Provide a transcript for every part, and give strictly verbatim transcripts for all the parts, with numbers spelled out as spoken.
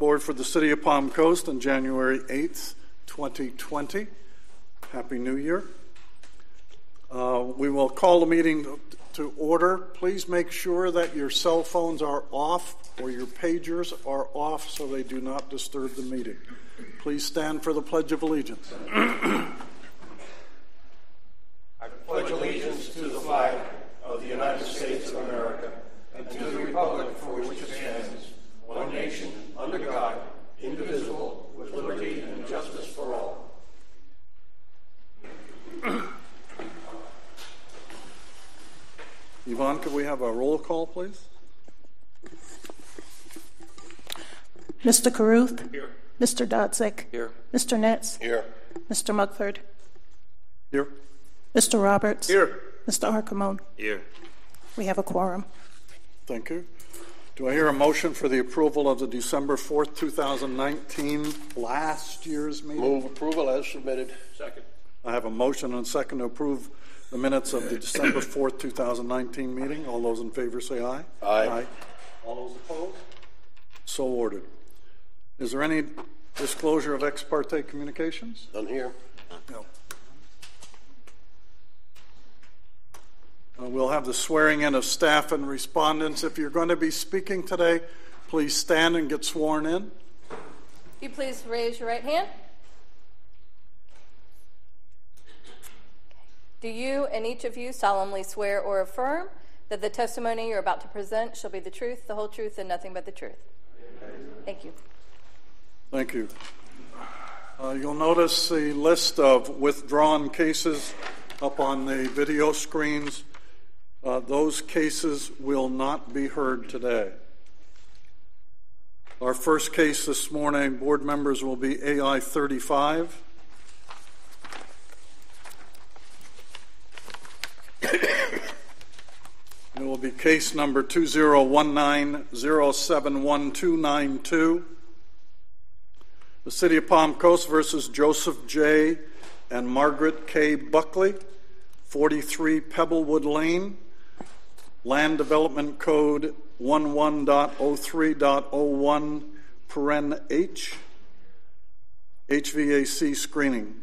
board for the City of Palm Coast on January eighth, twenty twenty. Happy New Year. Uh, we will call the meeting to order. Please make sure that your cell phones are off or your pagers are off so they do not disturb the meeting. Please stand for the Pledge of Allegiance. I pledge allegiance to the flag of the United States of America and to the republic for which it stands, one nation, under God, indivisible, with liberty and justice for all. Yvonne, could we have a roll call, please? Mister Caruth? Here. Mister Dodzik? Here. Mister Netz? Here. Mister Mugford? Here. Mister Roberts? Here. Mister Archimone? Here. We have a quorum. Thank you. Do I hear a motion for the approval of the December fourth, two thousand nineteen, last year's meeting? Move approval as submitted. Second. I have a motion and a second to approve the minutes of the December fourth, two thousand nineteen meeting. All those in favor say aye. Aye. Aye. All those opposed? So ordered. Is there any disclosure of ex parte communications? None here. No. Uh, we'll have the swearing in of staff and respondents. If you're going to be speaking today, please stand and get sworn in. You please raise your right hand. Do you and each of you solemnly swear or affirm that the testimony you're about to present shall be the truth, the whole truth, and nothing but the truth? Thank you. Thank you. Uh, you'll notice the list of withdrawn cases up on the video screens. Uh, those cases will not be heard today. Our first case this morning, board members, will be A I thirty-five. It will be case number two zero one nine zero seven one two nine two. The City of Palm Coast versus Joseph J. and Margaret K. Buckley, forty-three Pebblewood Lane, Land Development Code eleven point oh three point oh one, paren H, H V A C screening.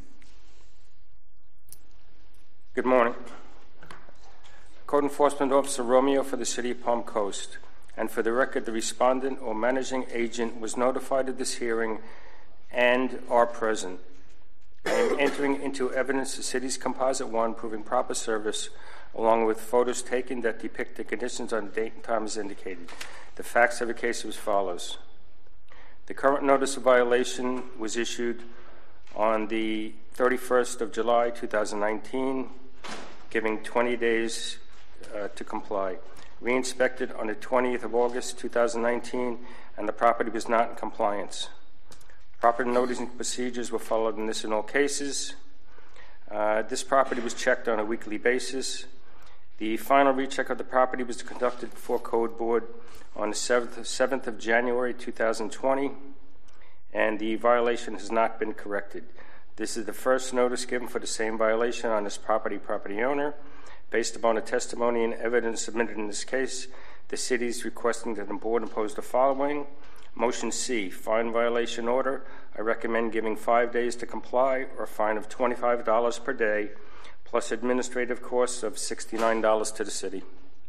Good morning. Code Enforcement Officer Romeo for the City of Palm Coast. And for the record, the respondent or managing agent was notified of this hearing and are present. I am entering into evidence the city's Composite One proving proper service, along with photos taken that depict the conditions on the date and time as indicated. The facts of the case are as follows. The current notice of violation was issued on the thirty-first of July two thousand nineteen, giving twenty days uh, to comply. Re-inspected on the twentieth of August two thousand nineteen, and the property was not in compliance. Proper noticing procedures were followed in this and all cases. Uh, this property was checked on a weekly basis. The final recheck of the property was conducted before Code Board on the seventh of January two thousand twenty, and the violation has not been corrected. This is the first notice given for the same violation on this property property owner. Based upon the testimony and evidence submitted in this case, the city is requesting that the board impose the following. Motion C, fine violation order. I recommend giving five days to comply or a fine of twenty-five dollars per day, plus administrative costs of sixty-nine dollars to the city.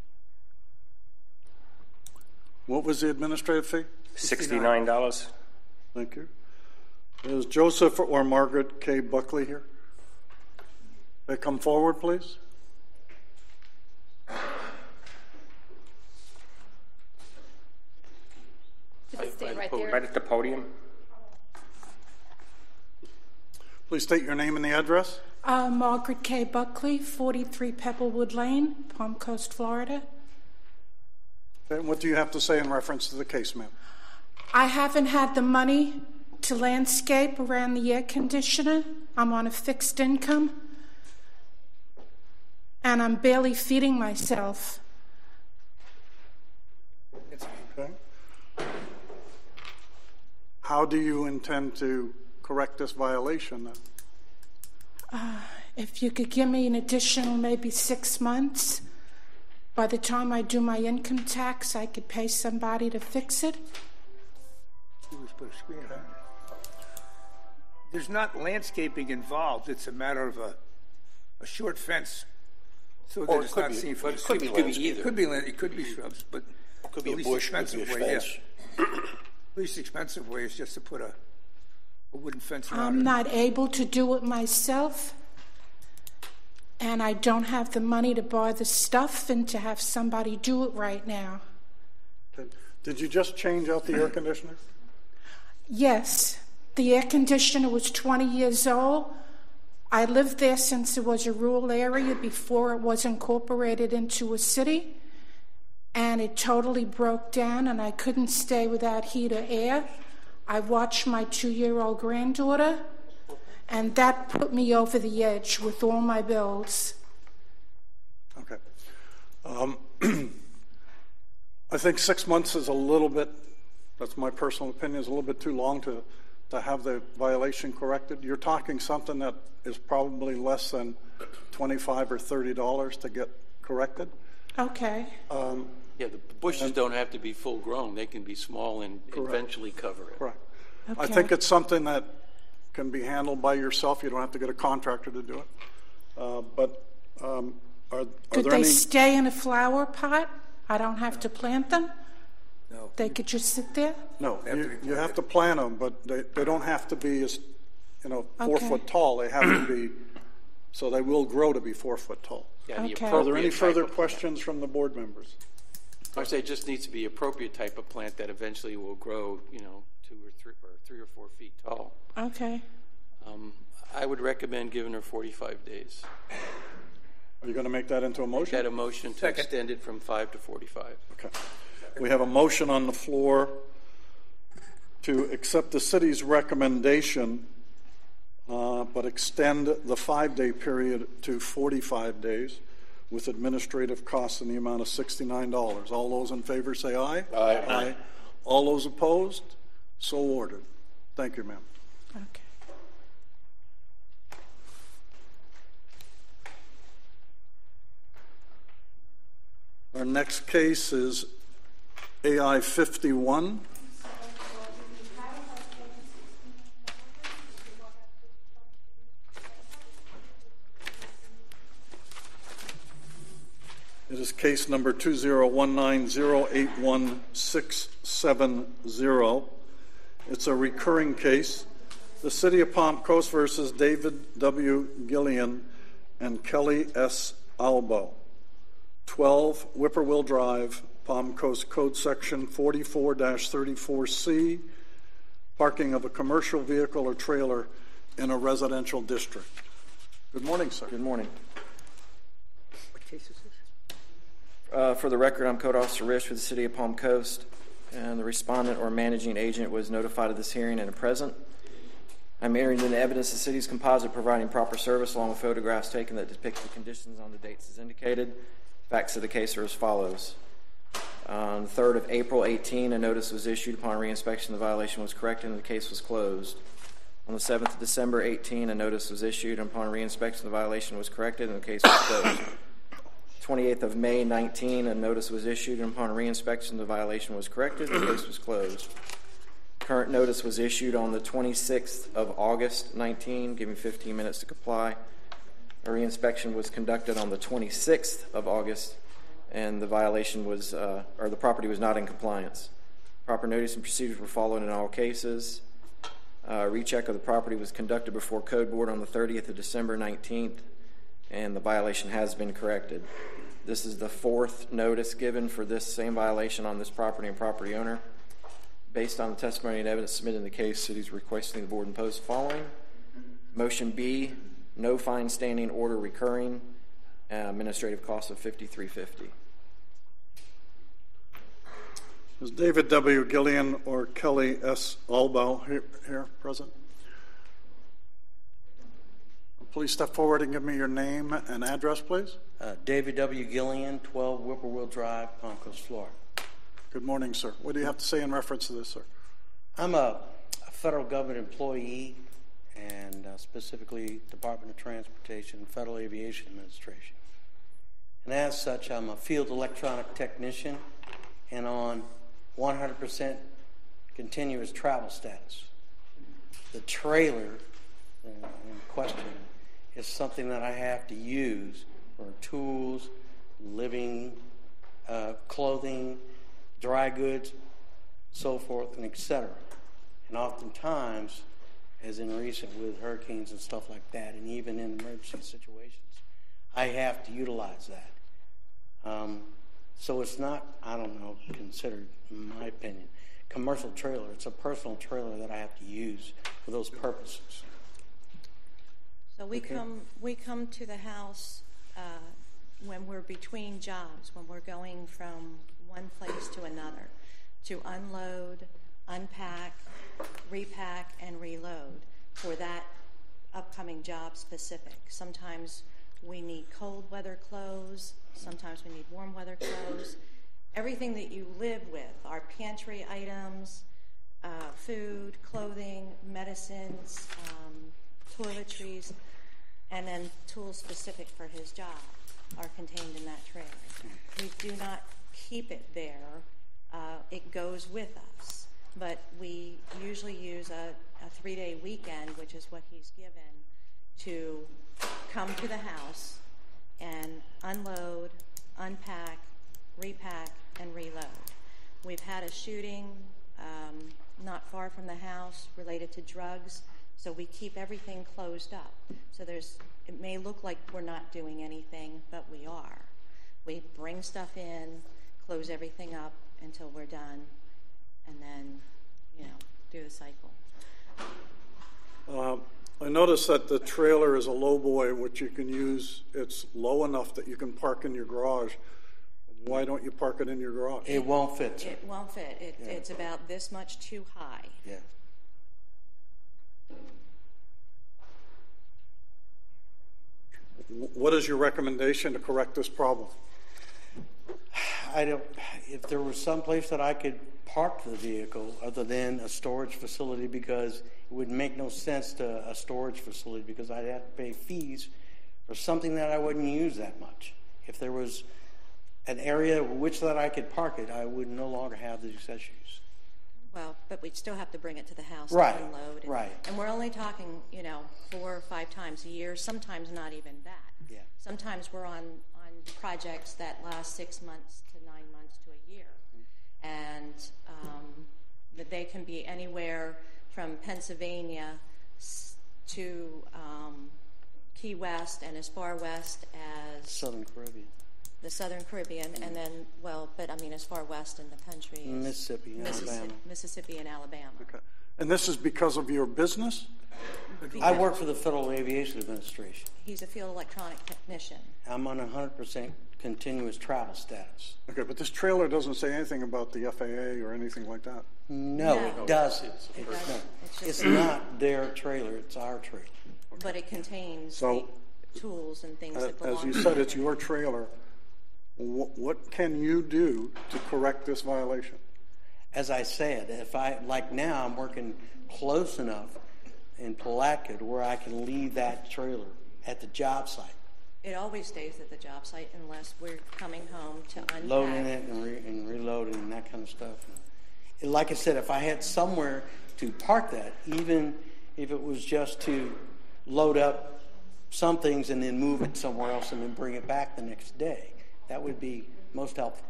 What was the administrative fee? sixty-nine dollars. Thank you. Is Joseph or Margaret K. Buckley here? They come forward, please. Just stay right there. Right at the podium. Please state your name and the address. Uh, Margaret K. Buckley, forty-three Pebblewood Lane, Palm Coast, Florida. Okay, and what do you have to say in reference to the case, ma'am? I haven't had the money to landscape around the air conditioner. I'm on a fixed income, and I'm barely feeding myself. Okay. How do you intend to correct this violation then? Uh, if you could give me an additional maybe six months, by the time I do my income tax, I could pay somebody to fix it. put a screen around it. There's not landscaping involved. It's a matter of a, a short fence so that Or it it's could not be- seen but from it the could street. be landscape. It could be, land- it could be shrubs, but Could be the a least bush, could expensive be a way, fence. yeah. Least expensive way is just to put a, a wooden fence around I'm it. not able to do it myself, and I don't have the money to buy the stuff and to have somebody do it right now. Did you just change out the air conditioner? Yes, the air conditioner was twenty years old. I lived there since it was a rural area before it was incorporated into a city, and it totally broke down, and I couldn't stay without heat or air. I watched my two-year-old granddaughter, and that put me over the edge with all my bills. Okay. Um, I think six months is a little bit, that's my personal opinion, is a little bit too long to, to have the violation corrected. You're talking something that is probably less than twenty-five or thirty dollars to get corrected. Okay. Um, Yeah, the bushes don't have to be full grown. They can be small and eventually cover it. Correct. I Okay. think it's something that can be handled by yourself. You don't have to get a contractor to do it. Uh, but um, are, are Could there they any? stay in a flower pot? I don't have to plant them? No. They could just sit there? No, have to you, be you have to plant them, but they, they don't have to be as, you know, four Okay. foot tall. They have to be, so they will grow to be four foot tall. Yeah, the Okay. Are there any appropriate further type of- questions from the board members? I say it just needs to be appropriate type of plant that eventually will grow, you know, two or three or three or four feet tall. Okay. Um, I would recommend giving her forty-five days. Are you going to make that into a Got motion? a motion to Second. extend it from five to forty-five. Okay. We have a motion on the floor to accept the city's recommendation, uh, but extend the five-day period to forty-five days with administrative costs in the amount of sixty-nine dollars. All those in favor say aye. Aye. Aye. All those opposed? So ordered. Thank you, ma'am. Okay. Our next case is A I fifty-one. It is case number two zero one nine zero eight one six seven zero. It's a recurring case. The City of Palm Coast versus David W. Gillian and Kelly S. Albo. twelve Whippoorwill Drive, Palm Coast Code Section forty-four dash thirty-four C, parking of a commercial vehicle or trailer in a residential district. Good morning, sir. Good morning. What case is this? Uh, for the record, I'm Code Officer Risch for the City of Palm Coast, and the respondent or managing agent was notified of this hearing and are present. I'm entering into evidence the city's composite providing proper service along with photographs taken that depict the conditions on the dates as indicated. Facts of the case are as follows. On the third of April eighteen, a notice was issued. Upon reinspection, the violation was corrected and the case was closed. On the seventh of December eighteen, a notice was issued. And upon reinspection, the violation was corrected and the case was closed. twenty-eighth of May nineteen, a notice was issued. And upon reinspection, the violation was corrected and the case was closed. Current notice was issued on the twenty-sixth of August nineteen, giving fifteen minutes to comply. A reinspection was conducted on the twenty-sixth of August, and the violation was, uh, or the property was not in compliance. Proper notice and procedures were followed in all cases. Uh, recheck of the property was conducted before Code Board on the thirtieth of December nineteenth, and the violation has been corrected. This is the fourth notice given for this same violation on this property and property owner. Based on the testimony and evidence submitted in the case, the city is requesting the board impose the following. Motion B, no fine standing order recurring, uh, administrative cost of fifty-three fifty. Is David W. Gillian or Kelly S. Albo here, here present? Please step forward and give me your name and address, please. Uh, David W. Gillian, twelve Whippoorwill Drive, Palm Coast, Florida. Good morning, sir. What do you have to say in reference to this, sir? I'm a, a federal government employee, and uh, specifically Department of Transportation and Federal Aviation Administration. And as such, I'm a field electronic technician, and on one hundred percent continuous travel status. The trailer uh, in question is something that I have to use for tools, living, uh, clothing, dry goods, so forth, and et cetera. And oftentimes, as in recent with hurricanes and stuff like that, and even in emergency situations, I have to utilize that. Um, so it's not, I don't know, considered, in my opinion, commercial trailer. It's a personal trailer that I have to use for those purposes. So we Okay. come we come to the house uh, when we're between jobs, when we're going from one place to another, to unload, unpack, repack, and reload for that upcoming job specific. Sometimes we need cold weather clothes. Sometimes we need warm weather clothes. Everything that you live with, our pantry items, uh, food, clothing, medicines, um, toiletries, and then tools specific for his job are contained in that trailer. We do not keep it there. Uh, it goes with us. But we usually use a, a three-day weekend, which is what he's given, to come to the house and unload, unpack, repack, and reload. We've had a shooting um, not far from the house related to drugs, so we keep everything closed up. So there's, it may look like we're not doing anything, but we are. We bring stuff in, close everything up until we're done, and then, you know, do the cycle. Uh, I noticed that the trailer is a lowboy, which you can use. It's low enough that you can park in your garage. Why don't you park it in your garage? It won't fit, sir. It won't fit. It, Yeah. It's about this much too high. Yeah. What is your recommendation to correct this problem? I don't, if there was some place that I could park the vehicle other than a storage facility, because it would make no sense to a storage facility because I'd have to pay fees for something that I wouldn't use that much. If there was an area which that I could park it, I would no longer have these issues. Well, but we'd still have to bring it to the house Right, to unload. And, right. And we're only talking, you know, four or five times a year, sometimes not even that. Yeah. Sometimes we're on, on projects that last six months to nine months to a year. And um, that they can be anywhere from Pennsylvania s- to um, Key West and as far west as Southern Caribbean. the Southern Caribbean, and then, well, but I mean as far west in the country as Mississippi, Mississi- Alabama. Mississippi and Alabama. Okay. And this is because of your business? I work for the Federal Aviation Administration. He's a field electronic technician. I'm on one hundred percent continuous travel status. Okay, but this trailer doesn't say anything about the F A A or anything like that. No, No. it doesn't. It No. doesn't. It's just- It's not their trailer, it's our trailer. But it contains So, the tools and things Uh, that belong As you to said, it. it's your trailer. Wh- What can you do to correct this violation? As I said, if I, like now, I'm working close enough in Palatka to where I can leave that trailer at the job site, It always stays at the job site unless we're coming home to unpack. loading it and, re- and reloading and that kind of stuff. And like I said, if I had somewhere to park that, even if it was just to load up some things and then move it somewhere else and then bring it back the next day, that would be most helpful.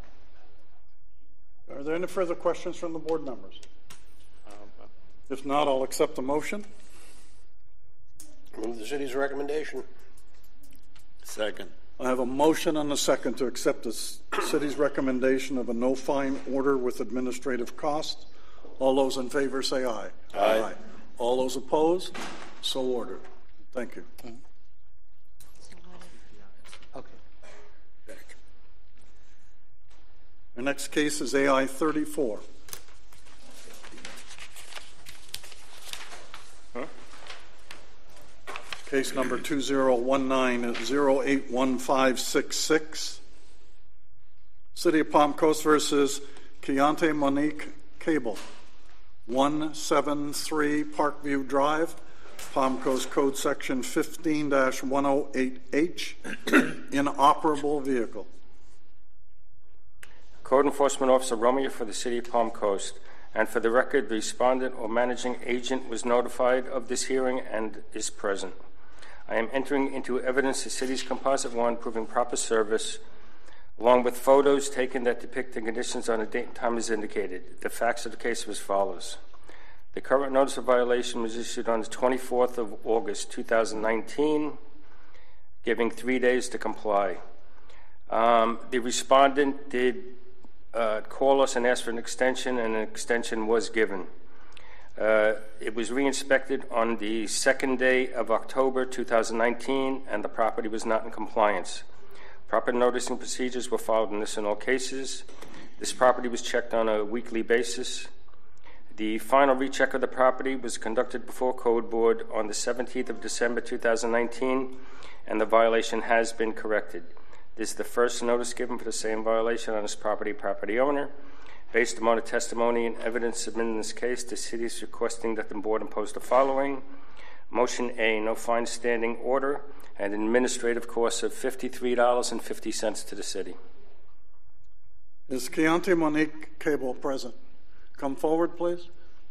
Are there any further questions from the board members? If not, I'll accept the motion. Move the city's recommendation. Second. I have a motion and a second to accept the s- city's recommendation of a no-fine order with administrative cost. All those in favor say aye. Aye. All those opposed? So ordered. Thank you. So what- Okay. The next case is A I thirty-four. Case number two zero one nine zero eight one five six six. City of Palm Coast versus Keontae Monique Cable, one seventy-three Parkview Drive, Palm Coast Code Section fifteen dash one oh eight H, inoperable vehicle. Code Enforcement Officer Romeo for the City of Palm Coast, And for the record, the respondent or managing agent was notified of this hearing and is present. I am entering into evidence the city's Composite one proving proper service, along with photos taken that depict the conditions on the date and time as indicated. The facts of the case are as follows. The current notice of violation was issued on the twenty-fourth of August, two thousand nineteen, giving three days to comply. Um, the respondent did uh, call us and ask for an extension, and an extension was given. Uh, it was re-inspected on the second day of October two thousand nineteen, and the property was not in compliance. Proper noticing procedures were followed in this and all cases. This property was checked on a weekly basis. The final recheck of the property was conducted before Code Board on the seventeenth of December two thousand nineteen, and the violation has been corrected. This is the first notice given for the same violation on this property property owner. Based upon the testimony and evidence submitted in this case, the city is requesting that the board impose the following. Motion A, no fine standing order and an administrative cost of fifty-three dollars and fifty cents to the city. Is Keontae Monique Cable present? Come forward, please.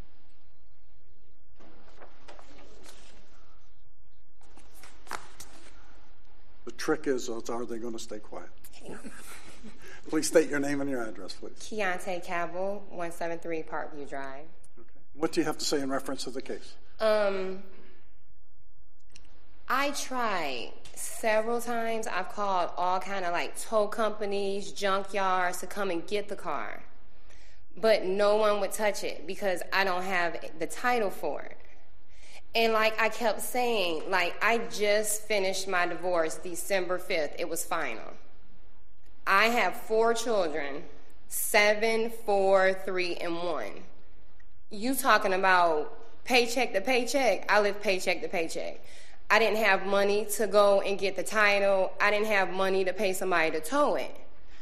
The trick is, are they going to stay quiet? Please state your name and your address, please. Keontae Cabell, one seventy-three Parkview Drive. Okay. What do you have to say in reference to the case? Um, I tried several times. I've called all kind of like tow companies, junkyards to come and get the car. But no one would touch it because I don't have the title for it. And like I kept saying, like I just finished my divorce December fifth. It was final. I have four children, seven, four, three, and one. You talking about paycheck to paycheck? I live paycheck to paycheck. I didn't have money to go and get the title. I didn't have money to pay somebody to tow it.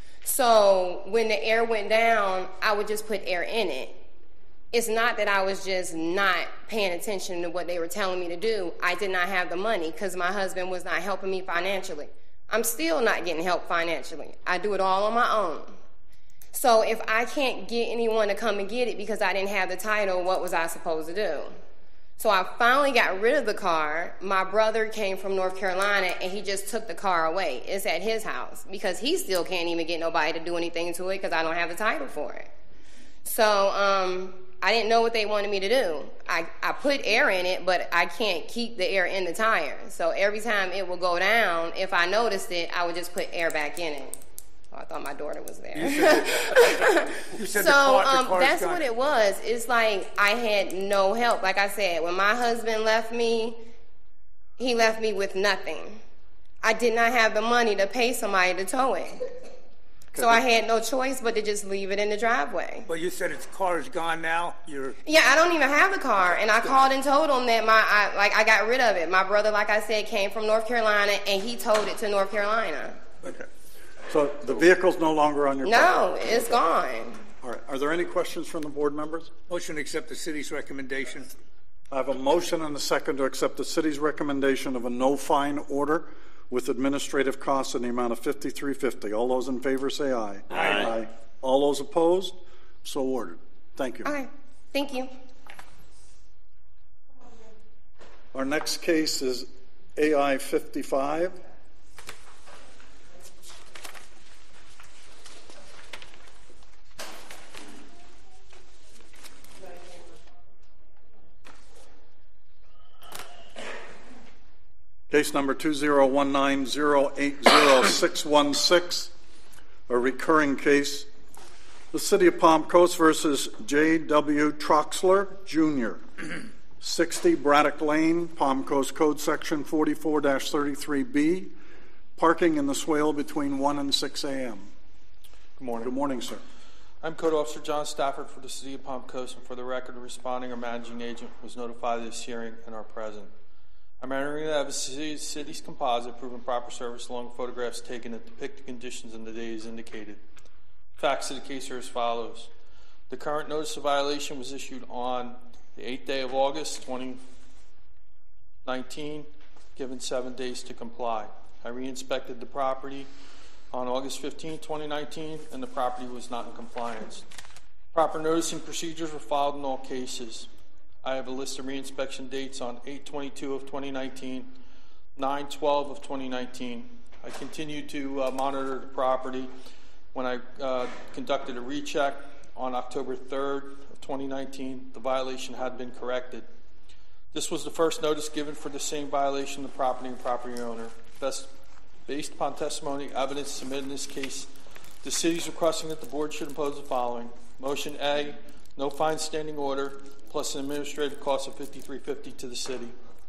So when the air went down, I would just put air in it. It's not that I was just not paying attention to what they were telling me to do. I did not have the money because my husband was not helping me financially. I'm still not getting help financially. I do it all on my own. So if I can't get anyone to come and get it because I didn't have the title, what was I supposed to do? So I finally got rid of the car. My brother came from North Carolina, and he just took the car away. It's at his house because he still can't even get nobody to do anything to it because I don't have the title for it. So um, I didn't know what they wanted me to do. I, I put air in it, but I can't keep the air in the tire. So every time it would go down, if I noticed it, I would just put air back in it. Oh, I thought my daughter was there. You said, you said so the car, the um, car's that's gone. what it was. It's like I had no help. Like I said, when my husband left me, he left me with nothing. I did not have the money to pay somebody to tow it. So I had no choice but to just leave it in the driveway. But you said its car is gone now. You're Yeah, I don't even have the car, and I called and told him that my I, like I got rid of it. My brother, like I said, came from North Carolina, and he towed it to North Carolina. Okay. So the vehicle's no longer on your No, property? it's gone. All right. Are there any questions from the board members? motion to accept the city's recommendation. I have a motion and a second to accept the city's recommendation of a no fine order with administrative costs in the amount of fifty-three fifty. All those in favor say aye. Aye. Aye. All those opposed? So ordered. Thank you. Okay, thank you. Our next case is A I fifty-five. Case number two zero one nine zero eight zero six one six, a recurring case. The City of Palm Coast versus J W Troxler, Junior sixty Braddock Lane, Palm Coast Code Section forty-four dash thirty-three B, parking in the swale between one and six a.m. Good morning. Good morning, sir. I'm Code Officer John Stafford for the City of Palm Coast, and for the record, the responding or managing agent was notified of this hearing and are present. I'm entering the evidence of the city's composite proving proper service along with photographs taken that depict the conditions and the days indicated. Facts of the case are as follows. The current notice of violation was issued on the eighth day of August twenty nineteen, given seven days to comply. I re-inspected the property on August fifteenth, twenty nineteen, and the property was not in compliance. Proper notice and procedures were filed in all cases. I have a list of reinspection dates on eight twenty-two of twenty nineteen, nine twelve of twenty nineteen. I continued to uh, monitor the property when I uh, conducted a recheck on October third of twenty nineteen. The violation had been corrected. This was the first notice given for the same violation to the property and property owner. Best, based upon testimony, evidence submitted in this case, the city is requesting that the board should impose the following. Motion A, no fine standing order, plus an administrative cost of fifty-three fifty to the city.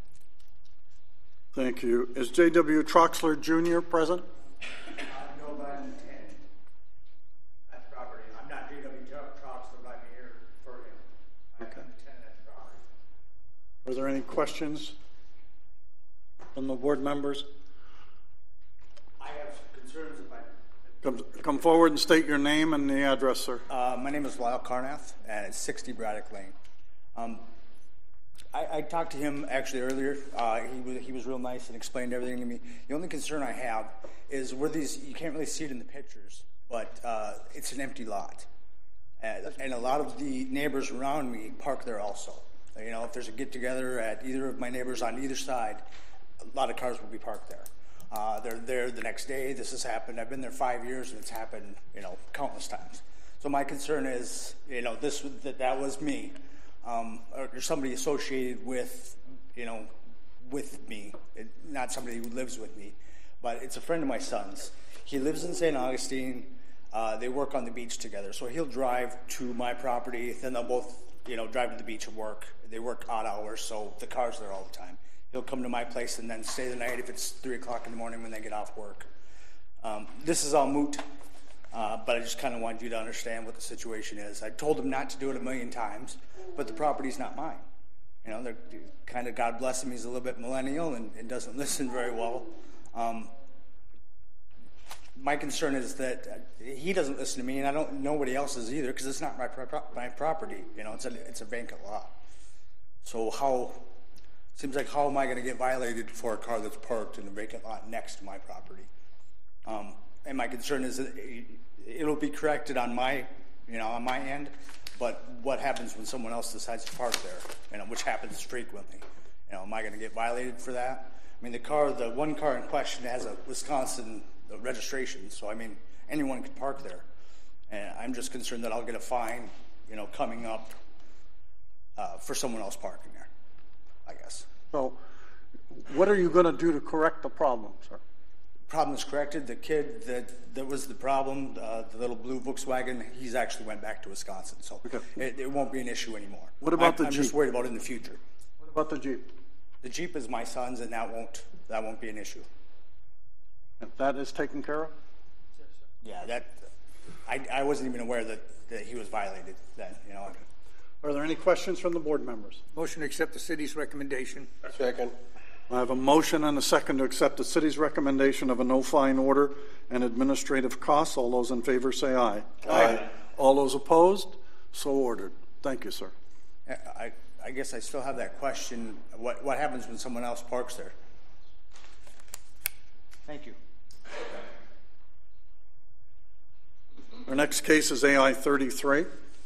Thank you. Is J W Troxler Junior present? Uh, no, but I'm the tenant at the property. I'm not J W Troxler, but I'm here for him. I'm Okay. the tenant at the property. Are there any questions from the board members? I have concerns if I... Come, come forward and state your name and the address, sir. Uh, my name is Lyle Carnath, and it's sixty Braddock Lane. Um, I, I talked to him actually earlier. Uh, he was he was real nice and explained everything to me. The only concern I have is where these, you can't really see it in the pictures, but uh, it's an empty lot, and, and a lot of the neighbors around me park there also. You know, if there's a get together at either of my neighbors on either side, a lot of cars will be parked there. Uh, they're there the next day. This has happened. I've been there five years, and it's happened, you know, countless times. So my concern is, you know, this that that was me, um, or somebody associated with, you know, with me, it, not somebody who lives with me, but it's a friend of my son's. He lives in Saint Augustine. Uh, they work on the beach together, so he'll drive to my property. Then they'll both, you know, drive to the beach and work. They work odd hours, so the car's there all the time. He'll come to my place and then stay the night if it's three o'clock in the morning when they get off work. Um, this is all moot, uh, but I just kind of wanted you to understand what the situation is. I told him not to do it a million times, but the property's not mine. You know, they're kind of, God bless him, he's a little bit millennial and, and doesn't listen very well. Um, my concern is that he doesn't listen to me, and I don't nobody else is either, because it's not my pro- my property. You know, it's a it's a vacant lot. So how? Seems like how am I going to get violated for a car that's parked in a vacant lot next to my property? Um, and my concern is that it'll be corrected on my, you know, on my end. But what happens when someone else decides to park there? You know, which happens frequently. You know, am I going to get violated for that? I mean, the car, the one car in question has a Wisconsin registration, so I mean, anyone could park there. And I'm just concerned that I'll get a fine, you know, coming up uh, for someone else parking there, I guess. So what are you going to do to correct the problem, sir? Problem is corrected. The kid that, that was the problem, uh, the little blue Volkswagen, he's actually went back to Wisconsin, so okay. it, it won't be an issue anymore. What about I'm, the I'm Jeep? I'm just worried about it in the future. What about the Jeep? The Jeep is my son's, and that won't that won't be an issue. If that is taken care of? Yeah, that I, I wasn't even aware that, that he was violated then, you know. Are there any questions from the board members? Motion to accept the city's recommendation. Second. I have a motion and a second to accept the city's recommendation of a no fine order and administrative costs. All those in favor say aye. Aye. Aye. All those opposed? So ordered. Thank you, sir. I, I guess I still have that question. What what happens when someone else parks there? Thank you. Our next case is A I thirty-three.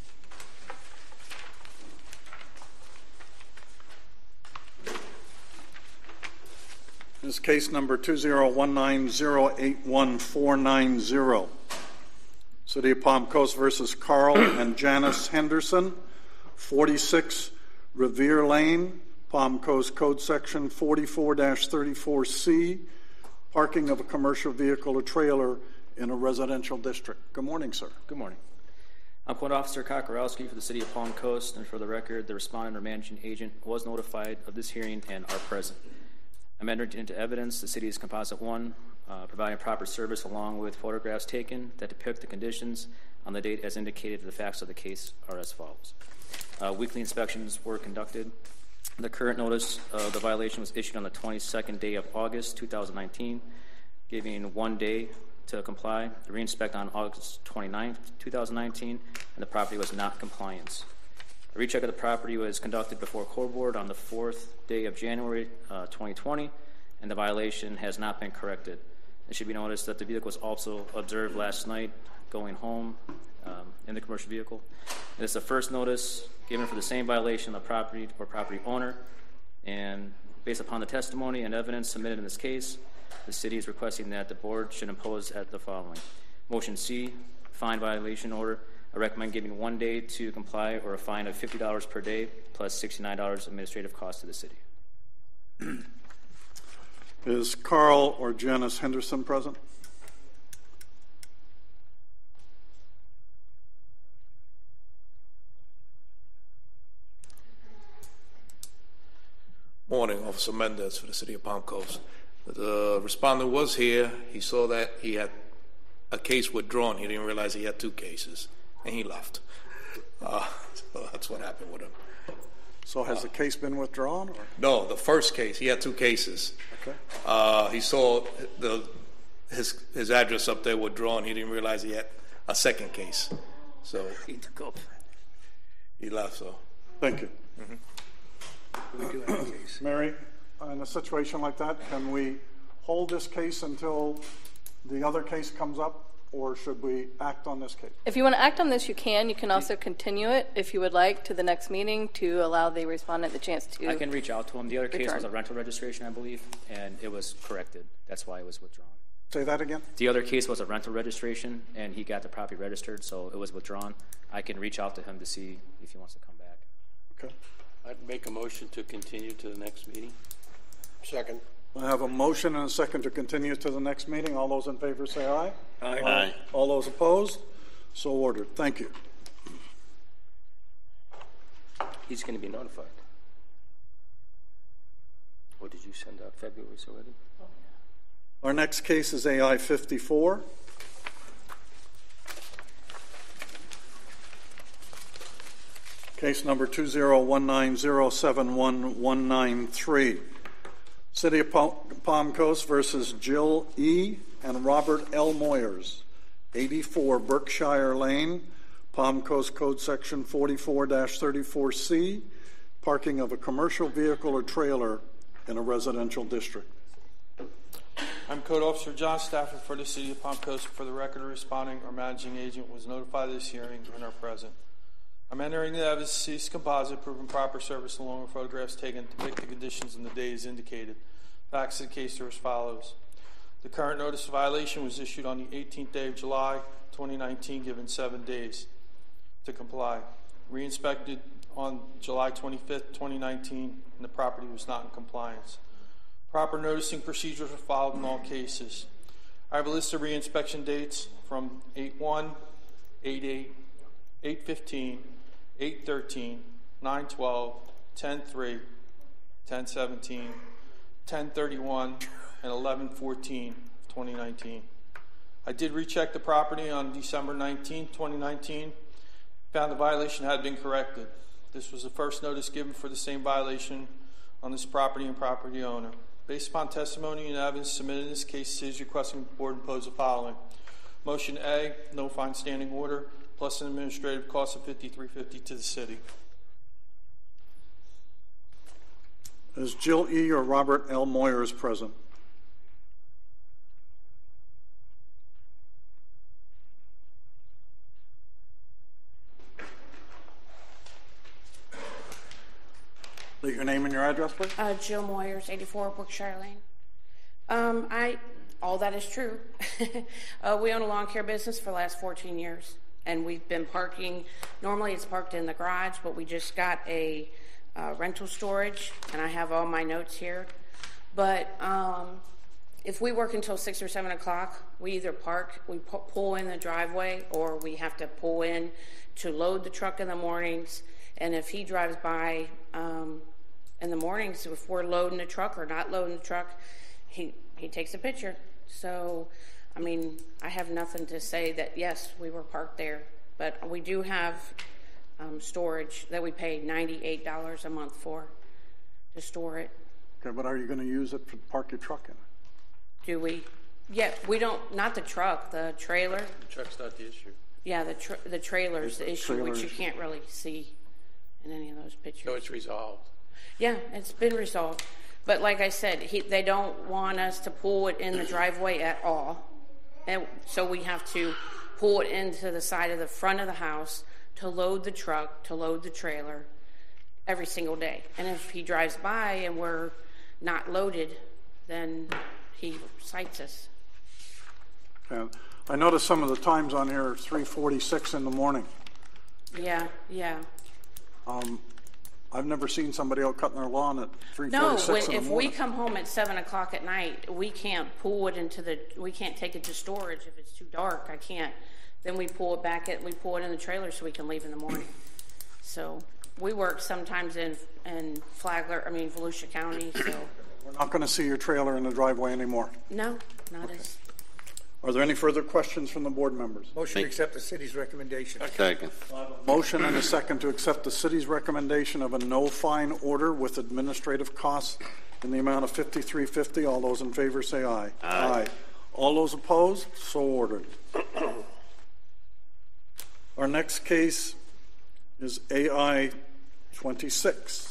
This is case number two zero one nine zero eight one four nine zero. City of Palm Coast versus Carl and Janice Henderson, forty-six Revere Lane, Palm Coast Code Section forty-four thirty-four C, parking of a commercial vehicle or trailer in a residential district. Good morning, sir. Good morning. I'm Code Officer Kokorowski for the City of Palm Coast, and for the record, the respondent or managing agent was notified of this hearing and are present. I'm entering into evidence the city's Composite one, uh, providing proper service along with photographs taken that depict the conditions on the date as indicated. The facts of the case are as follows. Uh, weekly inspections were conducted. The current notice of the violation was issued on the twenty-second day of August two thousand nineteen, giving one day to comply. The re-inspect on August twenty-ninth, two thousand nineteen, and the property was not in compliance. A recheck of the property was conducted before Core Board on the fourth day of January uh, twenty twenty, and the violation has not been corrected. It should be noticed that the vehicle was also observed last night going home um, in the commercial vehicle. And it's the first notice given for the same violation of property or property owner. And based upon the testimony and evidence submitted in this case, the city is requesting that the board should impose at the following. Motion C, fine violation order. I recommend giving one day to comply or a fine of fifty dollars per day plus sixty-nine dollars administrative cost to the city. Is Carl or Janice Henderson present? Morning, Officer Mendez for the City of Palm Coast. The respondent was here. He saw that he had a case withdrawn. He didn't realize he had two cases, and he left. Uh, so that's what happened with him. So has uh, the case been withdrawn? Or? No, the first case. He had two cases. Okay. Uh, he saw the his his address up there withdrawn. He didn't realize he had a second case. So he took up. He left, so. Thank you. Mm-hmm. We do have a case. Mary, in a situation like that, can we hold this case until the other case comes up, or should we act on this case? If you want to act on this, you can. You can also continue it, if you would like, to the next meeting to allow the respondent the chance to I can reach out to him. The other case return. was a rental registration, I believe, and it was corrected. That's why it was withdrawn. Say that again? The other case was a rental registration, and he got the property registered, so it was withdrawn. I can reach out to him to see if he wants to come back. Okay. I'd make a motion to continue to the next meeting. Second. I have a motion and a second to continue to the next meeting. All those in favor say aye. Aye. Aye. All those opposed? So ordered. Thank you. He's going to be notified. Or did you send out February's already? Oh, yeah. Our next case is A I fifty-four. Case number two zero one nine zero seven one one nine three. City of Palm Coast versus Jill E. and Robert L. Moyers, eighty-four Berkshire Lane, Palm Coast Code Section forty-four dash thirty-four C, parking of a commercial vehicle or trailer in a residential district. I'm Code Officer John Stafford for the City of Palm Coast. For the record, a responding or managing agent was notified of this hearing and are present. I'm entering the evidence cease composite, proving proper service along with photographs taken to depict the conditions in the days indicated. Facts of the case are as follows. The current notice of violation was issued on the eighteenth day of July, twenty nineteen, given seven days to comply. Re-inspected on July twenty-fifth, twenty nineteen, and the property was not in compliance. Proper noticing procedures are followed in all cases. I have a list of re-inspection dates from eight one, eight eight, eight fifteen, eight thirteen, nine twelve, ten three, ten seventeen, ten thirty-one, and eleven fourteen, twenty nineteen. I did recheck the property on December nineteenth, twenty nineteen. Found the violation had been corrected. This was the first notice given for the same violation on this property and property owner. Based upon testimony and evidence submitted in this case, the city is requesting the board impose the following. Motion A, no fine standing order, plus an administrative cost of fifty-three fifty to the city. Is Jill E. or Robert L. Moyers present? State your name and your address, please. Uh, Jill Moyers, eighty-four Brookshire Lane. Um, I, all that is true. uh, we own a lawn care business for the last fourteen years, and we've been parking. Normally, it's parked in the garage, but we just got a uh, rental storage, and I have all my notes here. But um, if we work until six or seven o'clock, we either park, we pu- pull in the driveway, or we have to pull in to load the truck in the mornings. And if he drives by um, in the mornings, if we're loading the truck or not loading the truck, he he takes a picture. So, I mean, I have nothing to say that, yes, we were parked there. But we do have um, storage that we pay ninety-eight dollars a month for to store it. Okay, but are you going to use it to park your truck in it? Do we? Yeah, we don't, not the truck, the trailer. The truck's not the issue. Yeah, the tra- the trailer's the issue, Trailers. which you can't really see in any of those pictures. So it's resolved. Yeah, it's been resolved. But like I said, he, they don't want us to pull it in the driveway at all. And so we have to pull it into the side of the front of the house to load the truck, to load the trailer every single day. And if he drives by and we're not loaded, then he cites us. And I noticed some of the times on here are three forty-six in the morning. Yeah, yeah. Um, I've never seen somebody out cutting their lawn at three No, forty-six when, in the if morning. we come home at seven o'clock at night, we can't pull it into the, we can't take it to storage if it's too dark. I can't. Then we pull it back, at, we pull it in the trailer so we can leave in the morning. So we work sometimes in, in Flagler, I mean, Volusia County, so. We're not going to see your trailer in the driveway anymore. No, not okay. as. Are there any further questions from the board members? Motion to accept the city's recommendation. Second. Motion and a second to accept the city's recommendation of a no fine order with administrative costs in the amount of fifty-three fifty. All those in favor say aye. Aye. Aye. All those opposed? So ordered. Our next case is A I twenty-six.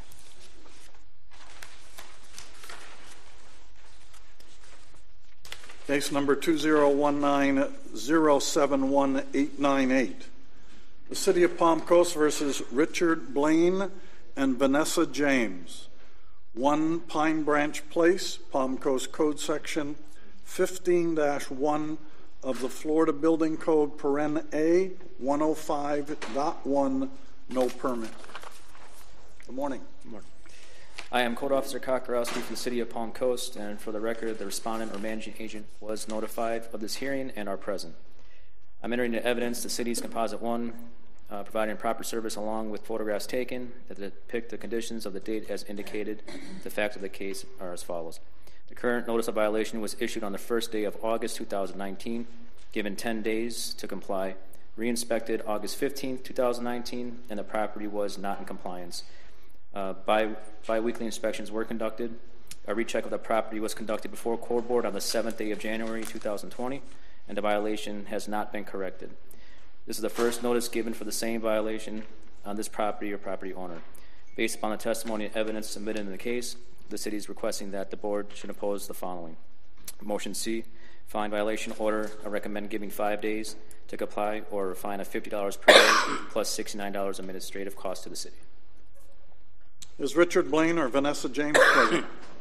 Case number two zero one nine zero seven one eight nine eight. The City of Palm Coast versus Richard Blaine and Vanessa James. one Pine Branch Place, Palm Coast Code Section fifteen dash one of the Florida Building Code, paren A, one oh five point one, no permit. Good morning. Good morning. I am Code Officer Kokorowski for the City of Palm Coast, and for the record, the respondent or managing agent was notified of this hearing and are present. I'm entering into evidence the City's Composite one, uh, providing proper service along with photographs taken that depict the conditions of the date as indicated. The facts of the case are as follows. The current notice of violation was issued on the first day of August two thousand nineteen, given ten days to comply, re-inspected August fifteenth, two thousand nineteen, and the property was not in compliance. Uh, bi- bi-weekly inspections were conducted. A recheck of the property was conducted before Code Board on the seventh day of January two thousand twenty, and the violation has not been corrected. This is the first notice given for the same violation on this property or property owner. Based upon the testimony and evidence submitted in the case, the City is requesting that the Board should oppose the following. Motion C, fine violation order. I recommend giving five days to comply or a fine of fifty dollars per day plus sixty-nine dollars administrative cost to the City. Is Richard Blaine or Vanessa James present?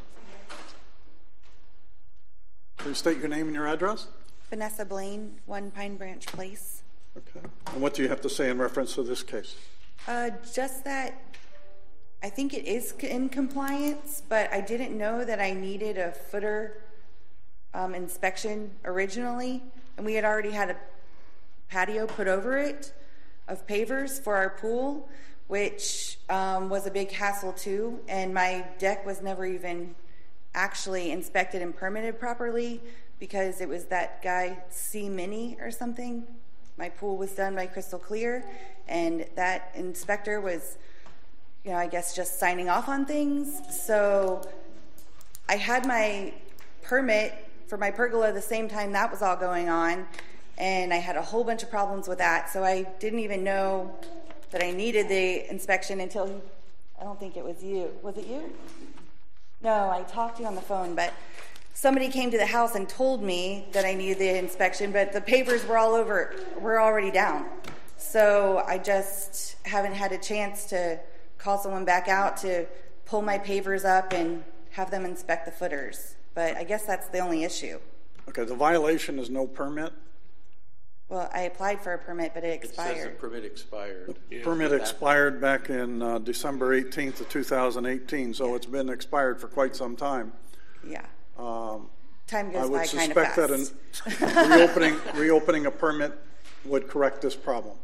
Please state your name and your address. Vanessa Blaine, one Pine Branch Place. Okay. And what do you have to say in reference to this case? Uh, just that I think it is in compliance, but I didn't know that I needed a footer um, inspection originally, and we had already had a patio put over it of pavers for our pool, which um, was a big hassle too, and my deck was never even actually inspected and permitted properly because it was that guy C Mini or something. My pool was done by Crystal Clear, and that inspector was, you know, I guess just signing off on things. So I had my permit for my pergola the same time that was all going on, and I had a whole bunch of problems with that, so I didn't even know that I needed the inspection until, he, I don't think it was you. Was it you? No, I talked to you on the phone, but somebody came to the house and told me that I needed the inspection, but the papers were all over, were already down. So I just haven't had a chance to call someone back out to pull my pavers up and have them inspect the footers. But I guess that's the only issue. Okay, the violation is no permit? Well, I applied for a permit, but it expired. It says the permit expired. The permit expired back in uh, December eighteenth of two thousand eighteen, so yeah. It's been expired for quite some time. Yeah. Um, Time goes I would by kind of suspect fast. that an, reopening, reopening a permit would correct this problem.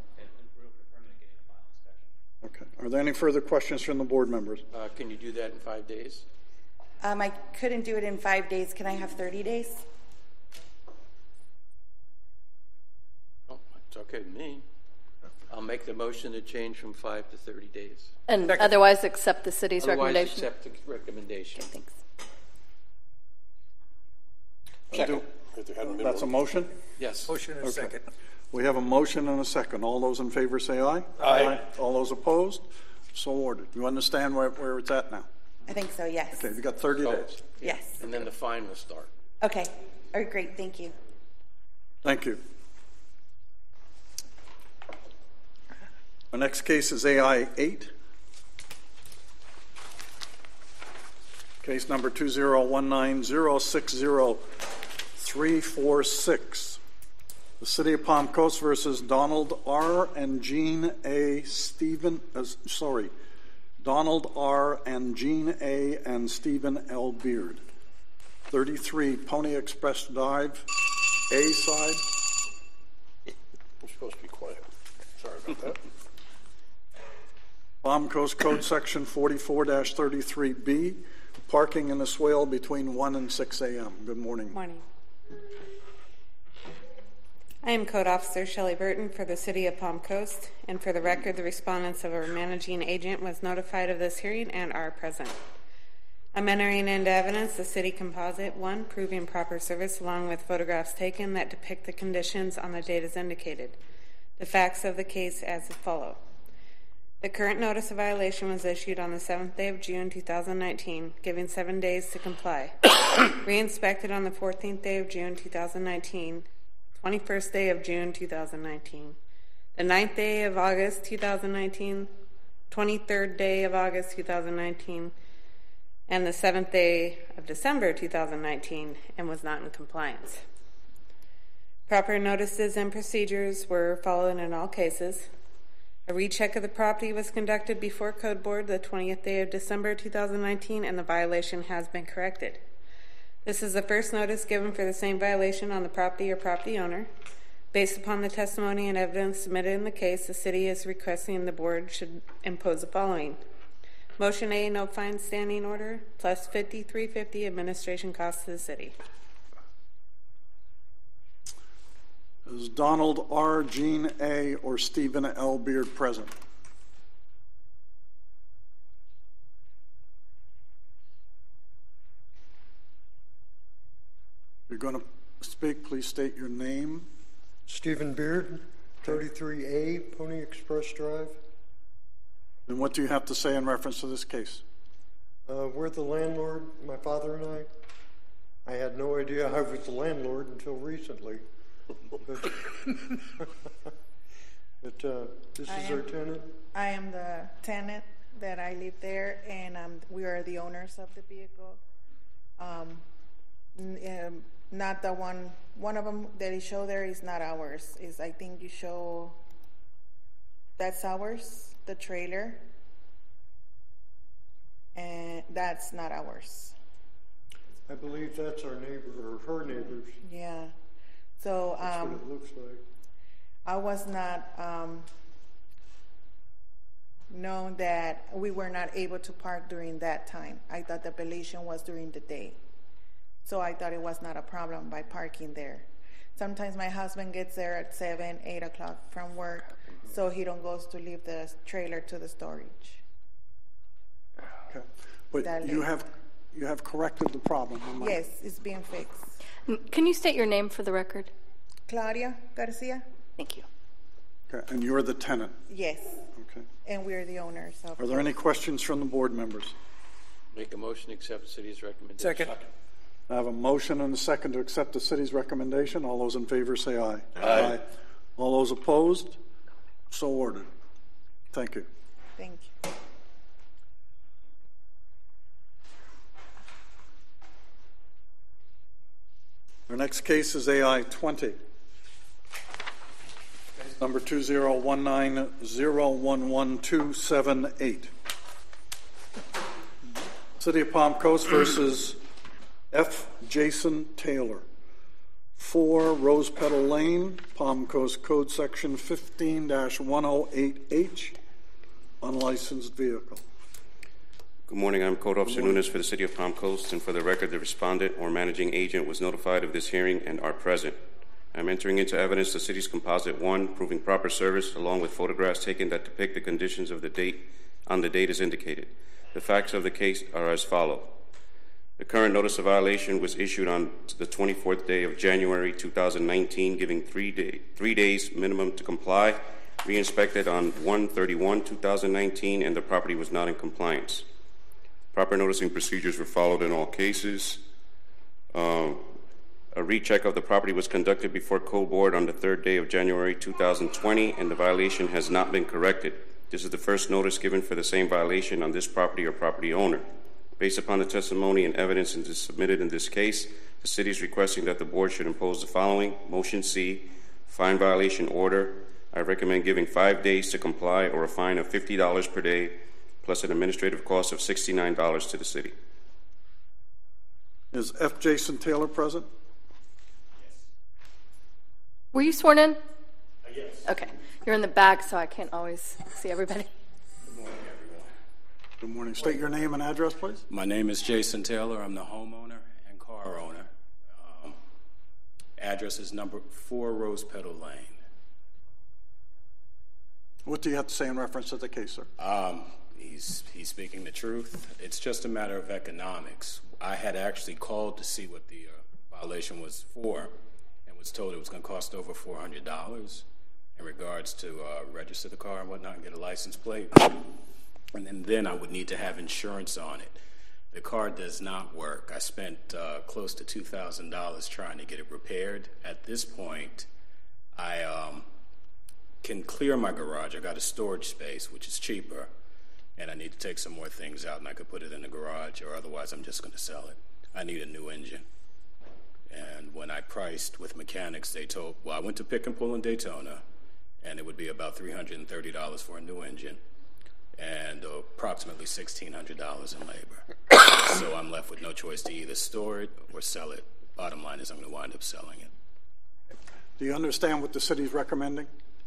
Okay. Are there any further questions from the board members? Uh, can you do that in five days? Um, I couldn't do it in five days. Can I have thirty days? Oh, it's okay with me. I'll make the motion to change from five to thirty days. And Second. Otherwise accept the city's otherwise recommendation? accept the recommendation. Okay, thanks. Second. That's a motion? Yes. Motion and a Okay. second. We have a motion and a second. All those in favor say aye. Aye. All those opposed? So ordered. You understand where, where it's at now? I think so, yes. Okay, you've got thirty So, days. Yes. And then the fine will start. Okay. All right, great. Thank you. Thank you. Our next case is A I eight. Case number two zero one nine zero six zero three four six. The City of Palm Coast versus Donald R. and Jean A. Stephen, uh, sorry, Donald R. and Jean A. and Stephen L. Beard. thirty-three Pony Express Drive, A side. I'm supposed to be quiet. Sorry about that. Palm Coast Code Section forty-four dash thirty-three B, parking in the swale between one and six a.m. Good morning. Morning. I am Code Officer Shelley Burton for the City of Palm Coast, and for the record, the respondents of our managing agent was notified of this hearing and are present. I'm entering into evidence the City Composite one, proving proper service along with photographs taken that depict the conditions on the date as indicated. The facts of the case as follow. The current notice of violation was issued on the seventh day of June two thousand nineteen, giving seven days to comply. Re-inspected on the fourteenth day of June two thousand nineteen, twenty-first day of June two thousand nineteen, the ninth day of August two thousand nineteen, twenty-third day of August two thousand nineteen, and the seventh day of December two thousand nineteen, and was not in compliance. Proper notices and procedures were followed in all cases. A recheck of the property was conducted before Code Board the twentieth day of December two thousand nineteen, and the violation has been corrected. This is the first notice given for the same violation on the property or property owner. Based upon the testimony and evidence submitted in the case, the City is requesting the Board should impose the following. Motion A, no fine standing order, plus fifty-three fifty administration costs to the City. Is Donald R., Jean A., or Stephen L. Beard present? You're going to speak, please state your name. Stephen Beard, thirty-three A, Pony Express Drive. And what do you have to say in reference to this case? Uh, we're the landlord, my father and I. I had no idea I was the landlord until recently. But, but uh, this I is am, our tenant. I am the tenant that I live there, and um, we are the owners of the vehicle. Um, n- um, not the one, one of them that you show there is not ours. Is I think you show, that's ours, the trailer, and that's not ours. I believe that's our neighbor, or her neighbor's. Yeah. So That's um, what it looks like. I was not um, known that we were not able to park during that time. I thought the violation was during the day. So I thought it was not a problem by parking there. Sometimes my husband gets there at seven, eight o'clock from work, so he don't go to leave the trailer to the storage. Okay. But That you late. have you have corrected the problem. am I- Yes, it's being fixed. Can you state your name for the record? Claudia Garcia? Thank you. Okay. And you're the tenant. Yes. Okay. And we're the owners of Are there any questions from the board members? Make a motion to accept the city's recommendation. Second. I have a motion and a second to accept the city's recommendation. All those in favor say aye. Aye. All those opposed? So ordered. Thank you. Thank you. Our next case is A I twenty. Number two zero one nine zero one one two seven eight. City of Palm Coast versus F. Jason Taylor. four Rose Petal Lane, Palm Coast Code Section fifteen dash one oh eight H, unlicensed vehicle. Good morning. I'm Code Officer Nunes for the City of Palm Coast, and for the record, the respondent or managing agent was notified of this hearing and are present. I'm entering into evidence the City's Composite one, proving proper service, along with photographs taken that depict the conditions of the date on the date as indicated. The facts of the case are as follows. The current notice of violation was issued on the twenty-fourth day of January two thousand nineteen, giving three, day, three days minimum to comply, re-inspected on one thirty-one two thousand nineteen, and the property was not in compliance. Proper noticing procedures were followed in all cases. Um, A recheck of the property was conducted before Code Board on the third day of January two thousand twenty, and the violation has not been corrected. This is the first notice given for the same violation on this property or property owner. Based upon the testimony and evidence submitted in this case, the city is requesting that the board should impose the following. Motion C, fine violation order. I recommend giving five days to comply or a fine of fifty dollars per day plus an administrative cost of sixty-nine dollars to the city. Is F. Jason Taylor present? Were you sworn in? Uh, yes. Okay. You're in the back, so I can't always see everybody. Good morning, everyone. Good morning. State your name and address, please. My name is Jason Taylor. I'm the homeowner and car owner. Um, address is number four Rose Petal Lane. What do you have to say in reference to the case, sir? Um, he's, he's speaking the truth. It's just a matter of economics. I had actually called to see what the uh, violation was for and was told it was going to cost over four hundred dollars in regards to uh, register the car and whatnot and get a license plate. And then, then I would need to have insurance on it. The car does not work. I spent uh, close to two thousand dollars trying to get it repaired. At this point, I um, can clear my garage. I got a storage space, which is cheaper, and I need to take some more things out, and I could put it in the garage, or otherwise I'm just going to sell it. I need a new engine. And when I priced with mechanics, they told, well, I went to Pick and Pull in Daytona, and it would be about three hundred thirty dollars for a new engine and approximately sixteen hundred dollars in labor. So I'm left with no choice to either store it or sell it. Bottom line is I'm going to wind up selling it. Do you understand what the city's recommending?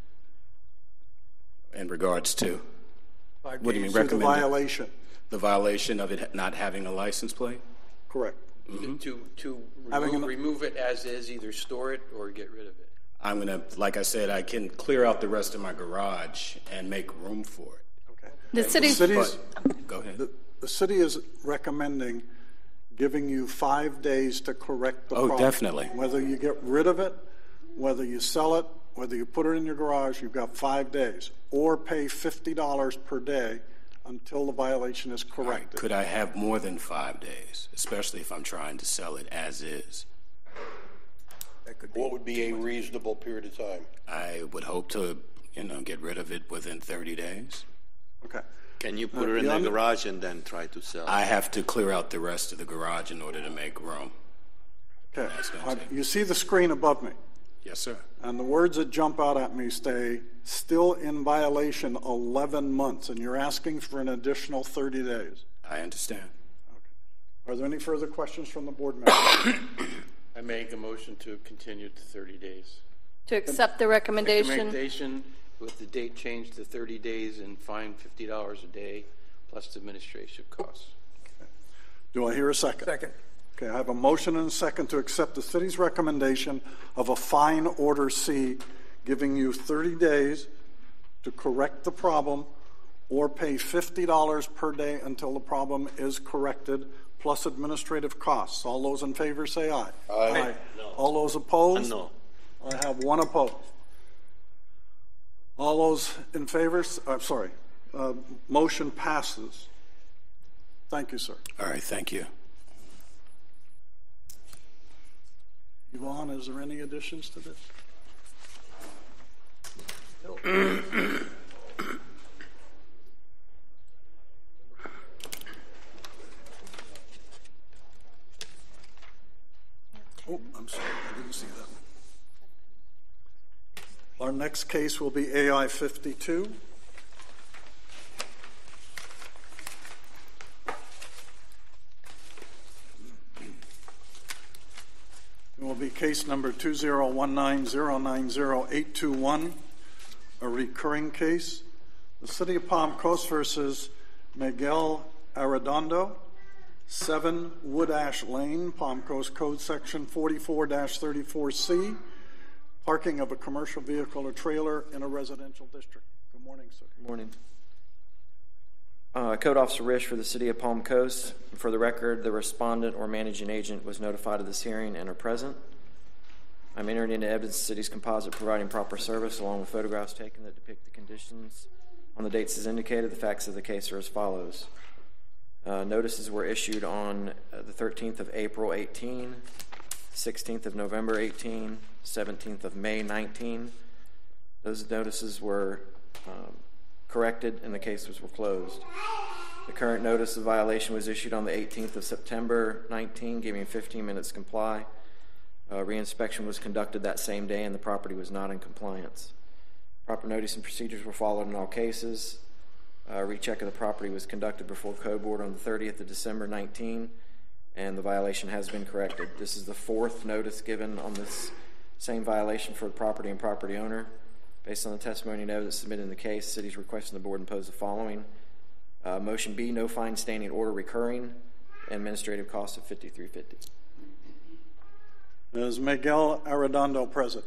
In regards to? Five What do you days mean, to the recommending? violation. The violation of it not having a license plate? Correct. Mm-hmm. To, to Having remove, an- remove it as is, either store it or get rid of it. I'm going to, like I said, I can clear out the rest of my garage and make room for it. Okay. The city's- city's- But- go ahead. The, the city is recommending giving you five days to correct the Oh, problem. definitely. Whether you get rid of it, whether you sell it, whether you put it in your garage, you've got five days. Or pay fifty dollars per day until the violation is corrected. Could I have more than five days, especially if I'm trying to sell it as is? What would be a reasonable period of time? I would hope to, you know, get rid of it within thirty days. Okay. Can you put Uh, it in yeah, the I'm- garage and then try to sell? I have to clear out the rest of the garage in order to make room. Okay. That's gonna Uh, take- You see the screen above me? Yes, sir. And the words that jump out at me say, still in violation eleven months, and you're asking for an additional thirty days. I understand. Are there any further questions from the board members? I make a motion to continue to thirty days. To accept the recommendation. Recommendation with the date changed to thirty days and fine fifty dollars a day plus administrative costs. Do I hear a second? Second. Okay, I have a motion and a second to accept the city's recommendation of a fine order C, giving you thirty days to correct the problem or pay fifty dollars per day until the problem is corrected, plus administrative costs. All those in favor say aye. Aye. No. All those opposed? No. I have one opposed. All those in favor, s- I'm sorry, uh, motion passes. Thank you, sir. All right, thank you. Yvonne, is there any additions to this? Oh, I'm sorry, I didn't see that. Our next case will be A I fifty-two. It will be case number two zero one nine zero nine zero eight two one, a recurring case. The City of Palm Coast versus Miguel Arredondo, seven Wood Ash Lane, Palm Coast Code Section forty-four dash thirty-four C, parking of a commercial vehicle or trailer in a residential district. Good morning, sir. Good morning. Uh, Code Officer Risch for the City of Palm Coast. For the record, the respondent or managing agent was notified of this hearing and are present. I'm entering into evidence the city's composite providing proper service along with photographs taken that depict the conditions on the dates as indicated. The facts of the case are as follows. Uh, notices were issued on uh, the thirteenth of April eighteen, sixteenth of November eighteen, seventeenth of May nineteen. Those notices were um, corrected and the cases were closed. The current notice of violation was issued on the eighteenth of September nineteen, giving fifteen minutes to comply. Uh, reinspection was conducted that same day and the property was not in compliance. Proper notice and procedures were followed in all cases. Uh, recheck of the property was conducted before Code Board on the thirtieth of December nineteen, and the violation has been corrected. This is the fourth notice given on this same violation for the property and property owner. Based on the testimony and evidence submitted in the case, the city is requesting the board impose the following. Uh, motion B, no fine, standing order recurring, administrative cost of fifty-three fifty. Is Miguel Arredondo present?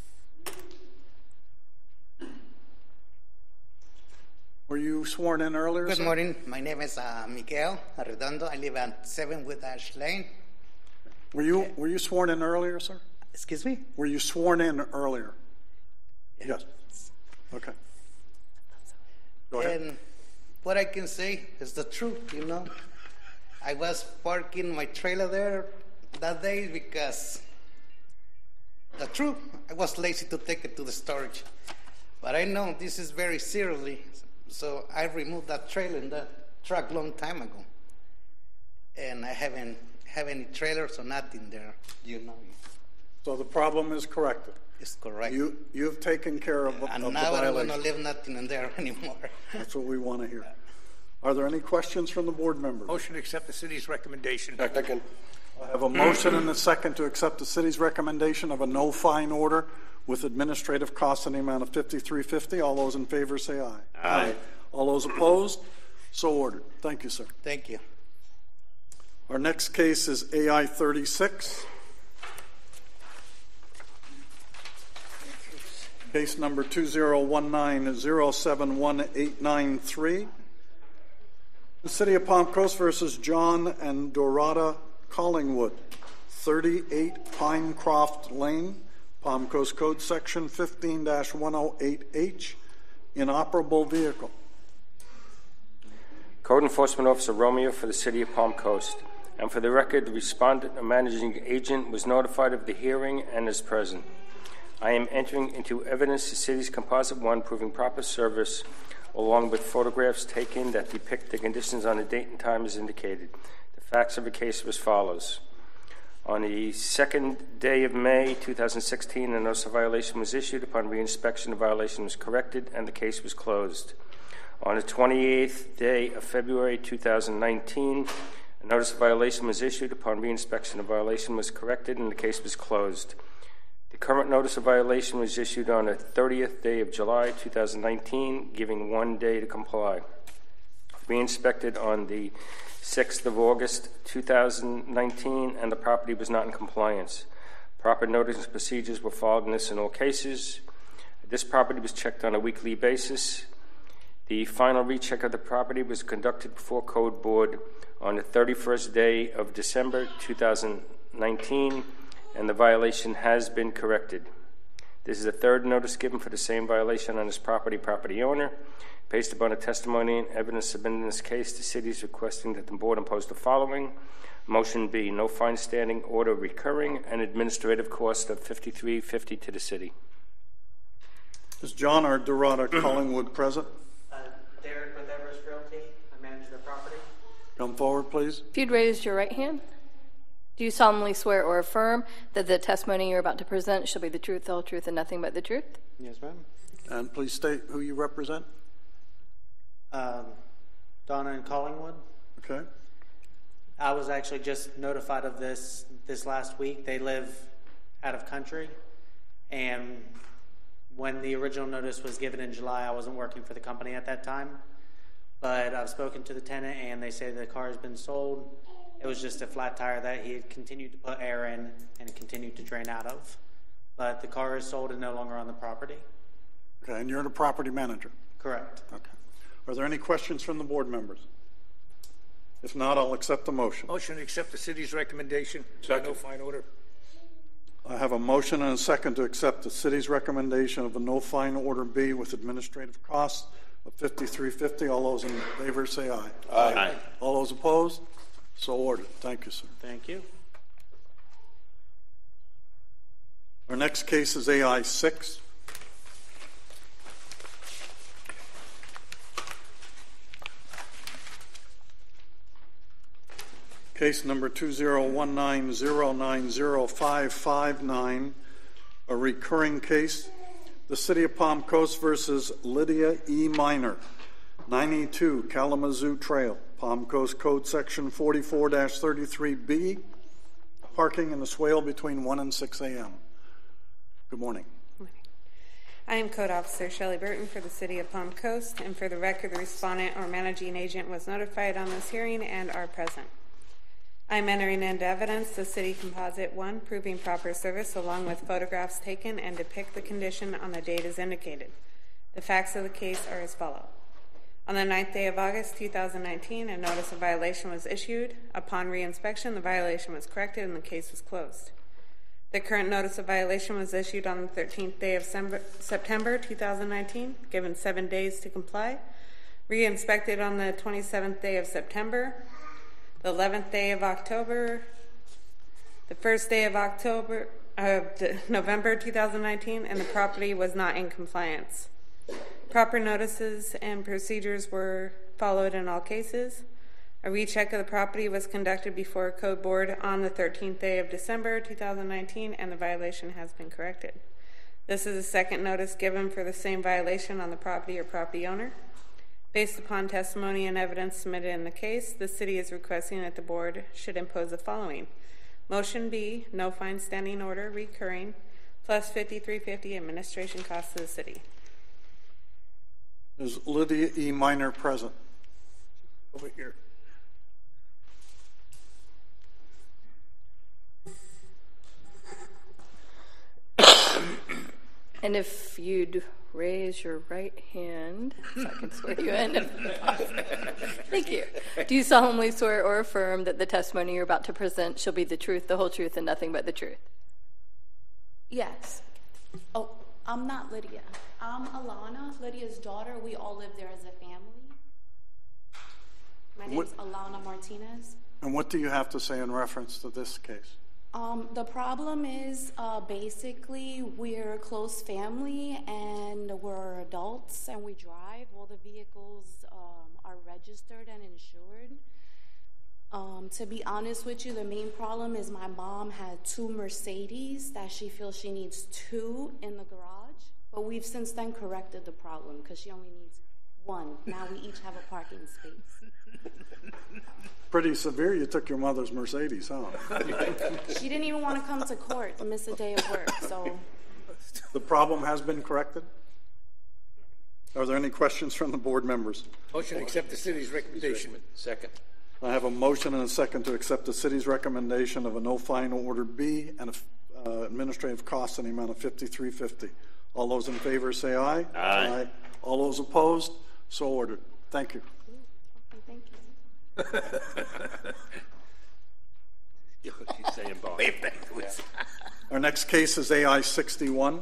Were you sworn in earlier? Good sir? morning. My name is uh, Miguel Arredondo. I live at seven with Ash Lane. Were you were you sworn in earlier, sir? Excuse me? Were you sworn in earlier? Yes. Okay. Go ahead. And what I can say is the truth, you know. I was parking my trailer there that day because the truth, I was lazy to take it to the storage. But I know this is very seriously, so I removed that trailer in that truck long time ago. And I haven't have any trailers or nothing there, you know. So the problem is corrected. It's correct. You you've taken care of, And of now the I don't violation. want to leave nothing in there anymore. That's what we want to hear. Are there any questions from the board members? Motion to accept the city's recommendation. Second. I have a motion and a second to accept the city's recommendation of a no fine order with administrative costs in the amount of fifty-three fifty. All those in favor say aye. Aye. All those opposed? So ordered. Thank you, sir. Thank you. Our next case is A I thirty-six. Case number two zero one nine zero seven one eight nine three. The City of Palm Coast versus John and Dorada Collingwood, thirty-eight Pinecroft Lane, Palm Coast Code Section fifteen dash one oh eight H, inoperable vehicle. Code Enforcement Officer Romeo for the City of Palm Coast. And for the record, the respondent or managing agent was notified of the hearing and is present. I am entering into evidence the city's Composite one proving proper service, along with photographs taken that depict the conditions on the date and time as indicated. The facts of the case are as follows. On the second day of May two thousand sixteen, a notice of violation was issued. Upon reinspection, the violation was corrected and the case was closed. On the twenty-eighth day of February two thousand nineteen, a notice of violation was issued. Upon reinspection, the violation was corrected and the case was closed. The current notice of violation was issued on the thirtieth day of July two thousand nineteen, giving one day to comply. Re-inspected on the sixth of August two thousand nineteen, and the property was not in compliance. Proper notice and procedures were followed in this in all cases. This property was checked on a weekly basis. The final recheck of the property was conducted before Code Board on the thirty-first day of December two thousand nineteen, and the violation has been corrected. This is the third notice given for the same violation on this property property owner. Based upon the testimony and evidence submitted in this case, the city is requesting that the board impose the following. Motion B, no fine, standing order recurring, and administrative cost of fifty-three fifty to the city. Is John or Dorada Collingwood present? Uh, Derek with Everest Realty. I manage their property. Come forward, please. If you'd raise your right hand. Do you solemnly swear or affirm that the testimony you're about to present shall be the truth, the whole truth, and nothing but the truth? Yes, ma'am. And please state who you represent. Um, Donna and Collingwood. Okay. I was actually just notified of this this last week. They live out of country, and when the original notice was given in July, I wasn't working for the company at that time. But I've spoken to the tenant, and they say the car has been sold. It was just a flat tire that he had continued to put air in and continued to drain out of. But the car is sold and no longer on the property. Okay, and you're the property manager? Correct. Okay. Are there any questions from the board members? If not, I'll accept the motion. Motion to accept the city's recommendation. Second. No fine order. I have a motion and a second to accept the city's recommendation of a no fine order B with administrative costs of fifty-three fifty. All those in favor say aye. Aye. Aye. All those opposed? So ordered. Thank you, sir. Thank you. Our next case is A I six. Case number two zero one nine zero nine zero five five nine, a recurring case. The City of Palm Coast versus Lydia E. Minor, ninety-two Kalamazoo Trail, Palm Coast Code Section forty-four dash thirty-three B, parking in the swale between one and six a.m. Good morning. I am Code Officer Shelley Burton for the City of Palm Coast, and for the record, the respondent or managing agent was notified on this hearing and are present. I am entering into evidence the City Composite one proving proper service along with photographs taken and depict the condition on the date as indicated. The facts of the case are as follows. On the ninth day of August two thousand nineteen, a notice of violation was issued. Upon reinspection, the violation was corrected and the case was closed. The current notice of violation was issued on the thirteenth day of September two thousand nineteen, given seven days to comply. Re-inspected on the twenty-seventh day of September, the eleventh day of October, the first day of October, uh, November two thousand nineteen, and the property was not in compliance. Proper notices and procedures were followed in all cases. A recheck of the property was conducted before a code board on the thirteenth day of December two thousand nineteen, and the violation has been corrected. This is the second notice given for the same violation on the property or property owner. Based upon testimony and evidence submitted in the case, the City is requesting that the Board should impose the following. Motion B, no fine standing order recurring, plus fifty-three fifty administration costs to the City. Is Lydia E. Minor present? Over here. And if you'd raise your right hand so I can swear you in. Thank you. Do you solemnly swear or affirm that the testimony you're about to present shall be the truth, the whole truth, and nothing but the truth? Yes. Oh, I'm not Lydia. I'm Alana, Lydia's daughter. We all live there as a family. My name's What- Alana Martinez. And what do you have to say in reference to this case? Um, the problem is uh, basically we're a close family and we're adults and we drive. All the vehicles um, are registered and insured. Um, to be honest with you, the main problem is my mom had two Mercedes that she feels she needs two in the garage. But we've since then corrected the problem because she only needs one. Now we each have a parking space. Pretty severe, you took your mother's Mercedes, huh? She didn't even want to come to court to miss a day of work, so. The problem has been corrected? Are there any questions from the board members? Motion to accept the city's recommendation. Second. I have a motion and a second to accept the city's recommendation of a no fine order B and a, uh, administrative costs in the amount of fifty-three fifty. All those in favor say aye. Aye. Aye. All those opposed? So ordered. Thank you. Thank you. She's saying bar. Way backwards. Our next case is A I sixty-one.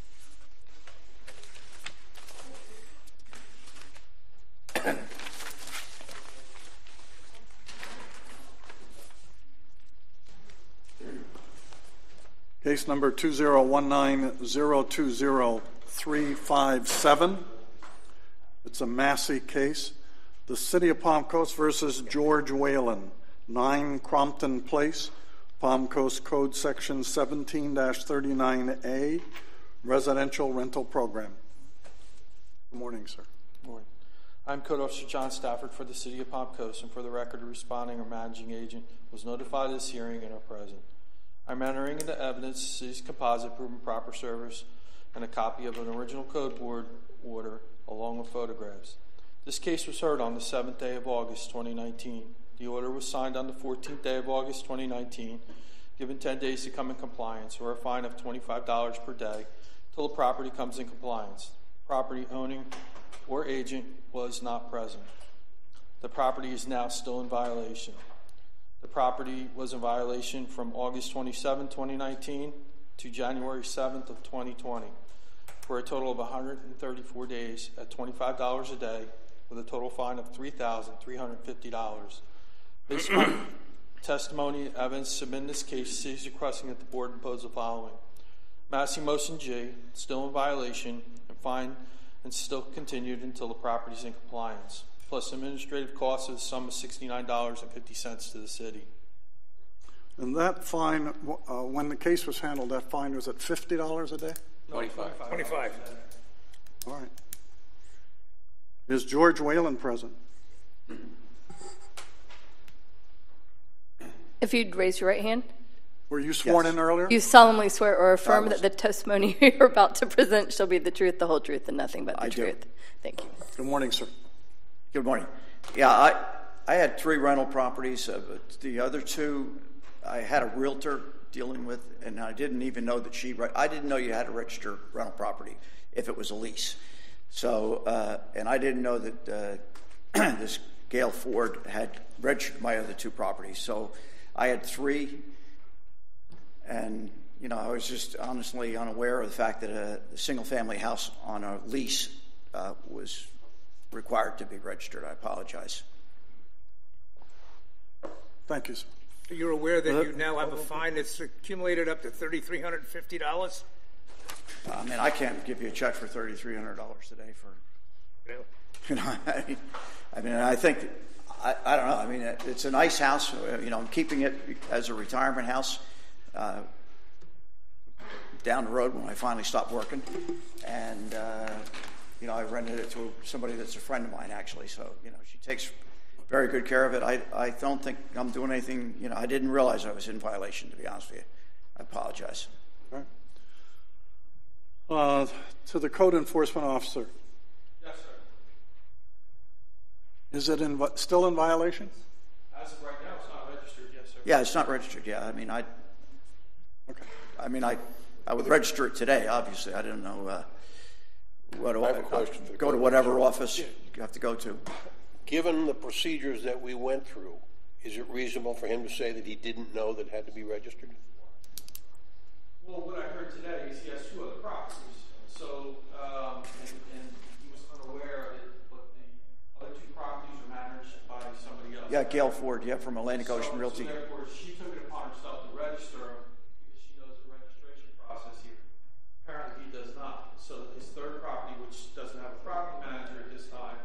Case number two zero one nine zero two zero three five seven. It's a Massey case. The City of Palm Coast versus George Whalen, nine Crompton Place, Palm Coast Code Section seventeen dash thirty-nine A, Residential Rental Program. Good morning, sir. Good morning. I'm Code Officer John Stafford for the City of Palm Coast, and for the record, a responding or managing agent was notified of this hearing and are present. I'm entering into evidence the city's composite proving proper service and a copy of an original code board order along with photographs. This case was heard on the seventh day of August twenty nineteen. The order was signed on the fourteenth day of August twenty nineteen, given ten days to come in compliance, or a fine of twenty-five dollars per day till the property comes in compliance. Property owning or agent was not present. The property is now still in violation. The property was in violation from August twenty-seventh, twenty nineteen to January seventh of twenty twenty for a total of one hundred thirty-four days at twenty-five dollars a day with a total fine of three thousand three hundred fifty dollars. Based on testimony and evidence submitted in this case, the city is requesting that the board impose the following. Massey Motion J, still in violation, and fine and still continued until the property is in compliance, plus administrative costs of the sum of sixty-nine dollars and fifty cents to the city. And that fine, uh, when the case was handled, that fine was at fifty dollars a day? twenty-five. twenty-five. All right. Is George Whalen present? If you'd raise your right hand. Were you sworn Yes. in earlier? You solemnly swear or affirm was- that the testimony you're about to present shall be the truth, the whole truth, and nothing but the I do. truth. Thank you. Good morning, sir. Good morning. Yeah, I I had three rental properties. Uh, but the other two, I had a realtor dealing with, and I didn't even know that she. I didn't know you had to register rental property if it was a lease. So, uh, and I didn't know that uh, this Gail Ford had registered my other two properties. So, I had three, and you know, I was just honestly unaware of the fact that a single-family house on a lease uh, was required to be registered. I apologize. Thank you, sir. You're aware that you now have a fine that's accumulated up to three thousand three hundred fifty dollars? I mean, I can't give you a check for three thousand three hundred dollars today for, Really? you know, I mean, I, mean, I think, I, I don't know, I mean, it's a nice house, you know, I'm keeping it as a retirement house uh, down the road when I finally stop working, and, uh, you know, I rented it to somebody that's a friend of mine, actually, so, you know, she takes very good care of it. I, I don't think I'm doing anything, you know, I didn't realize I was in violation, to be honest with you. I apologize. All right. Uh, to the code enforcement officer. Yes, sir. Is it in, still in violation? As of right now, it's not registered. Yes, sir. Yeah, it's not registered. Yeah, I mean, I. Okay. I mean, I. I would register it today. Obviously, I didn't know uh, what. I have a question. I'll go to whatever office you have to go to. Given the procedures that we went through, is it reasonable for him to say that he didn't know that it had to be registered? Well, what I heard today is he has two other properties. So, um, and, and he was unaware of it, but the other two properties are managed by somebody else. Yeah, Gail Ford. Yeah, from Atlantic Ocean so, Realty. So therefore, she took it upon herself to register them because she knows the registration process here. Apparently, he does not. So his third property, which doesn't have a property manager at this time,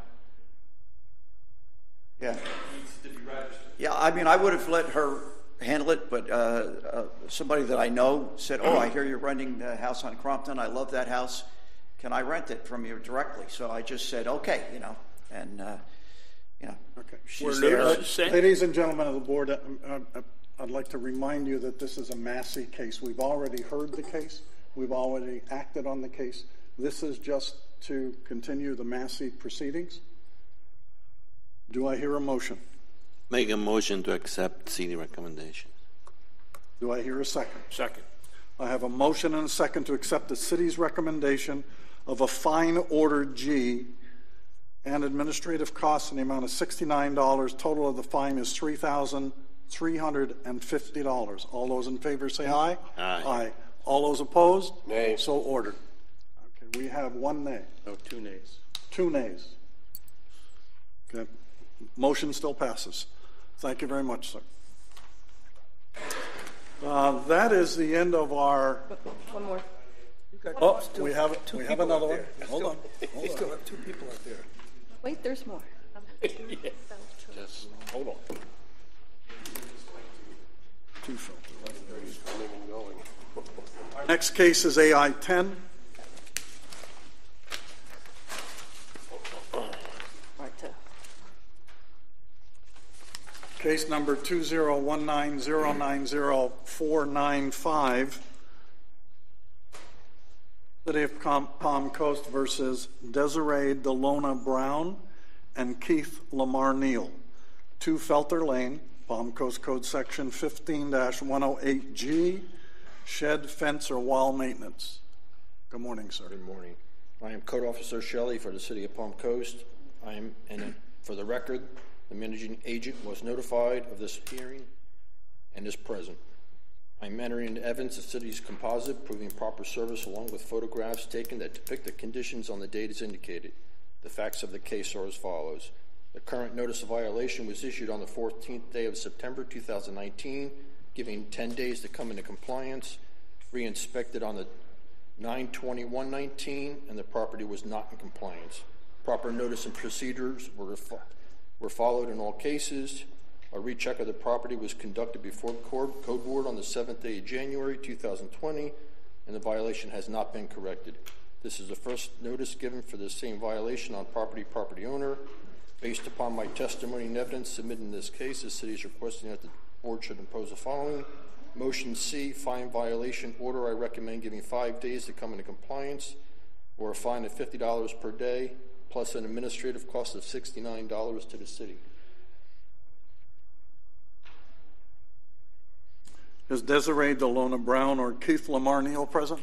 Yeah. needs to be registered. Yeah, I mean, I would have let her handle it, but uh, uh, somebody that I know said, "Oh, I hear you're renting a house on Crompton. I love that house. Can I rent it from you directly?" So I just said, "Okay," you know, and uh, you know, okay. she's there. Ladies and gentlemen of the board, uh, uh, I'd like to remind you that this is a Massey case. We've already heard the case. We've already acted on the case. This is just to continue the Massey proceedings. Do I hear a motion? Make a motion to accept city recommendation. Do I hear a second? Second. I have a motion and a second to accept the city's recommendation of a fine order G and administrative costs in the amount of sixty-nine dollars. Total of the fine is three thousand three hundred fifty dollars. All those in favor say aye. Aye. Aye. All those opposed? Nay. So ordered. Okay, we have one nay. No, two nays. Two nays. Okay. Motion still passes. Thank you very much, sir. Uh, that is the end of our. One more. Oh, we have we have another one. Hold on. Hold They on. still have two people out there. Wait, there's more. Just hold on. Two filters. He's coming and going. Our next case is A I ten. Marta. Case number two zero one nine zero nine zero four nine five. City of Com- Palm Coast versus Desiree Delona Brown and Keith Lamar Neal. two Felter Lane, Palm Coast Code Section fifteen dash one oh eight G, shed, fence, or wall maintenance. Good morning, sir. Good morning. I am Code Officer Shelley for the City of Palm Coast. I am, and for the record, the managing agent was notified of this hearing and is present. I'm entering into evidence the city's composite proving proper service along with photographs taken that depict the conditions on the date as indicated. The facts of the case are as follows. The current notice of violation was issued on the fourteenth day of September two thousand nineteen, giving ten days to come into compliance, re-inspected on the nine twenty-one nineteen, and the property was not in compliance. Proper notice and procedures were, were followed in all cases. A recheck of the property was conducted before Code Board on the seventh day of January two thousand twenty, and the violation has not been corrected. This is the first notice given for the same violation on property property owner. Based upon my testimony and evidence submitted in this case, the city is requesting that the board should impose the following. Motion C, fine violation order. I recommend giving five days to come into compliance, or a fine of fifty dollars per day, plus an administrative cost of sixty-nine dollars to the city. Is Desiree Delona Brown or Keith Lamar Neal present?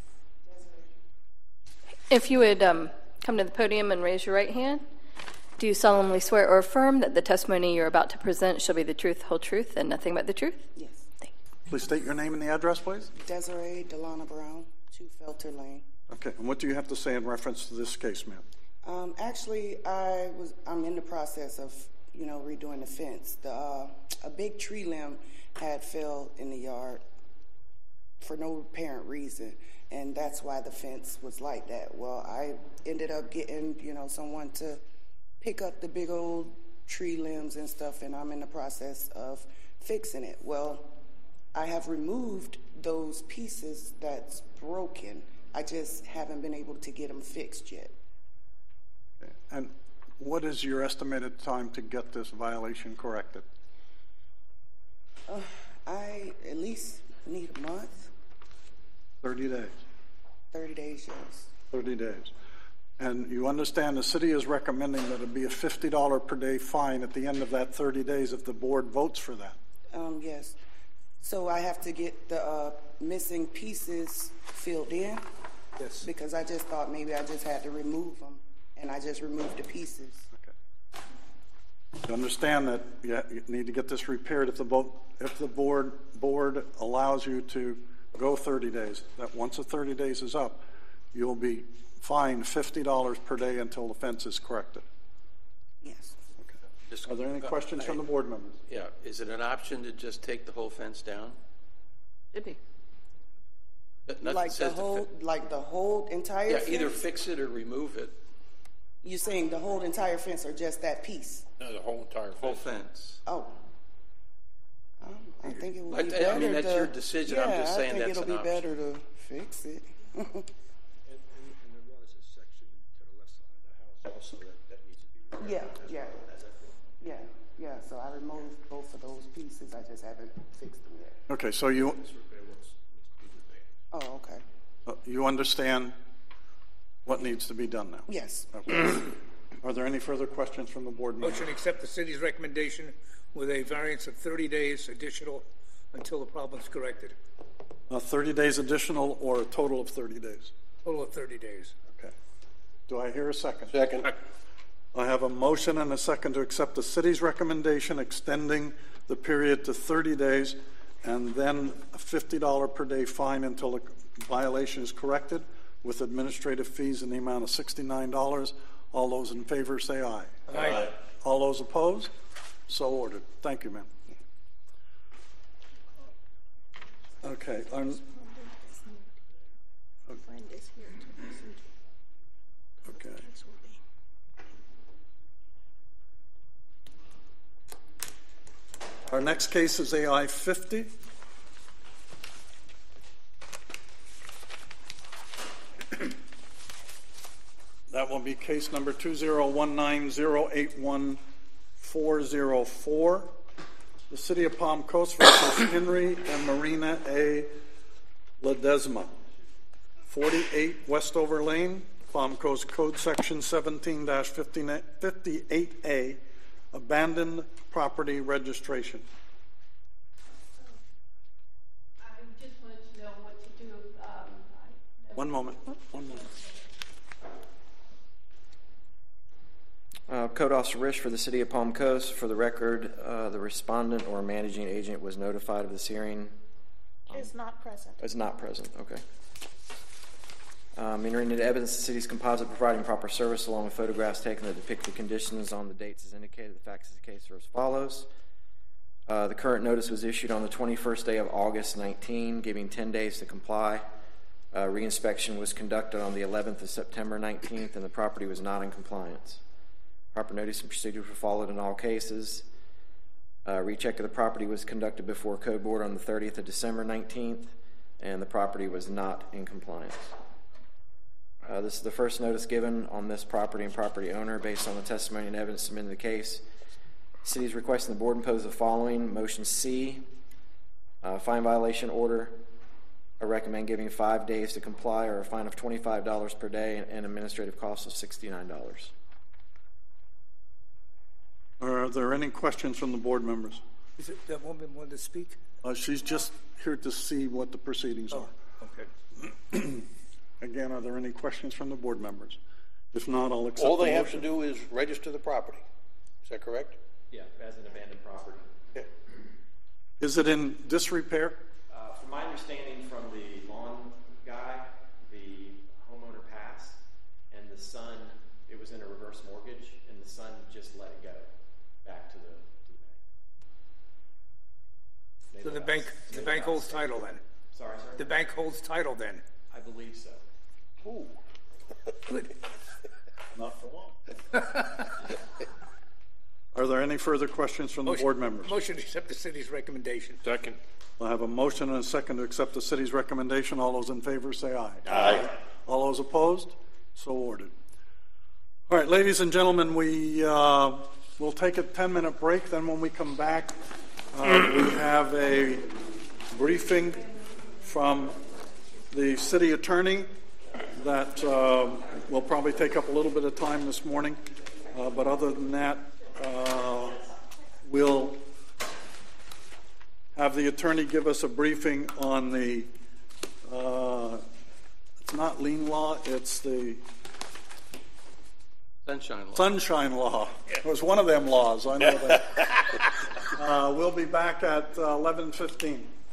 If you would um, come to the podium and raise your right hand. Do you solemnly swear or affirm that the testimony you're about to present shall be the truth, whole truth, and nothing but the truth? Yes. Thank you. Please state your name and the address, please. Desiree Delana Brown, two Felter Lane. Okay, and what do you have to say in reference to this case, ma'am? Um, actually, I was, I'm in the process of, you know, redoing the fence. The, uh, a big tree limb had fell in the yard for no apparent reason, and that's why the fence was like that. Well, I ended up getting, you know, someone to pick up the big old tree limbs and stuff, and I'm in the process of fixing it. Well, I have removed those pieces that's broken. I just haven't been able to get them fixed yet. Okay. And what is your estimated time to get this violation corrected? Uh, I at least need a month. thirty days. thirty days, yes. thirty days. And you understand the city is recommending that it be a fifty dollars per day fine at the end of that thirty days if the board votes for that. Um, yes. So I have to get the uh, missing pieces filled in? Yes. Because I just thought maybe I just had to remove them, and I just removed the pieces. Okay. You understand that you need to get this repaired if the, bo- if the board, board allows you to go thirty days, that once the thirty days is up, you'll be fined fifty dollars per day until the fence is corrected. Yes. Okay. Just, Are there any questions uh, I, from the board members? Yeah. Is it an option to just take the whole fence down? Should be. Nothing like the whole, fi- like the whole entire yeah, fence? Either fix it or remove it. You're saying the whole entire fence or just that piece? No, the whole entire fence. Whole fence. Oh. Um, I think it would like, be better I mean, that's to, your decision. Yeah, I'm just saying I think that's it'll an be option. better to fix it. And, and, and there was a section to the left side of the house also that, that needs to be repaired. Yeah, yeah. Yeah, yeah. So I removed both of those pieces. I just haven't fixed them yet. Okay, so you... Oh, okay. Uh, you understand what needs to be done now? Yes. Okay. Are there any further questions from the board members? Motion to accept the city's recommendation with a variance of thirty days additional until the problem is corrected. Uh, thirty days additional or a total of thirty days? Total of thirty days. Okay. Do I hear a second? Second. I have a motion and a second to accept the city's recommendation extending the period to thirty days and then a fifty dollars per day fine until the violation is corrected with administrative fees in the amount of sixty-nine dollars. All those in favor say aye. Aye. Aye. All those opposed? So ordered. Thank you, ma'am. Okay. I'm, okay. Our next case is A I fifty. That will be case number two zero one nine zero eight one four zero four. The City of Palm Coast versus Henry and Marina A. Ledesma. forty-eight Westover Lane, Palm Coast Code Section seventeen dash fifty-eight A, abandoned property registration. I just wanted to know what to do. Um, One moment. One moment. Uh, Code Officer Risch for the City of Palm Coast. For the record, uh, the respondent or managing agent was notified of this hearing. Is not present. Is not present. Okay. Um, entering into evidence, the city's composite providing proper service along with photographs taken that depict the conditions on the dates as indicated. The facts of the case are as follows. Uh, the current notice was issued on the twenty-first day of August nineteen, giving ten days to comply. Uh, reinspection was conducted on the eleventh of September nineteenth, and the property was not in compliance. Proper notice and procedures were followed in all cases. Uh, recheck of the property was conducted before Code Board on the thirtieth of December nineteenth, and the property was not in compliance. Uh, this is the first notice given on this property and property owner based on the testimony and evidence submitted in the case. The city is requesting the board impose the following. Motion C, uh, fine violation order. I recommend giving five days to comply, or a fine of twenty-five dollars per day and administrative costs of sixty-nine dollars. Are there any questions from the board members? Is it that woman want to speak? Uh, she's just here to see what the proceedings Oh, are. okay. Again, are there any questions from the board members? If not, I'll accept All the they have to motion. do is register the property. Is that correct? Yeah, as an abandoned property. Is it in disrepair? Uh, from my understanding from the lawn guy, the homeowner passed, and the son, it was in a reverse mortgage, and the son just let it go back to the, to the bank. So the bank, the bank holds title then? Sorry, sir? The bank holds title then? I believe so. Ooh. Good. Not for long. Are there any further questions from the Motion- board members? Motion to accept the city's recommendation. Second. We'll have a motion and a second to accept the city's recommendation. All those in favor say aye. Aye. All those opposed? So ordered. All right, ladies and gentlemen, we uh, will take a ten-minute break. Then when we come back, uh, we have a briefing from the city attorney that uh, will probably take up a little bit of time this morning. Uh, but other than that, uh, we'll have the attorney give us a briefing on the, uh, it's not lien law, it's the Sunshine law. Sunshine Law. It was one of them laws, I know that. uh, we'll be back at uh, eleven fifteen.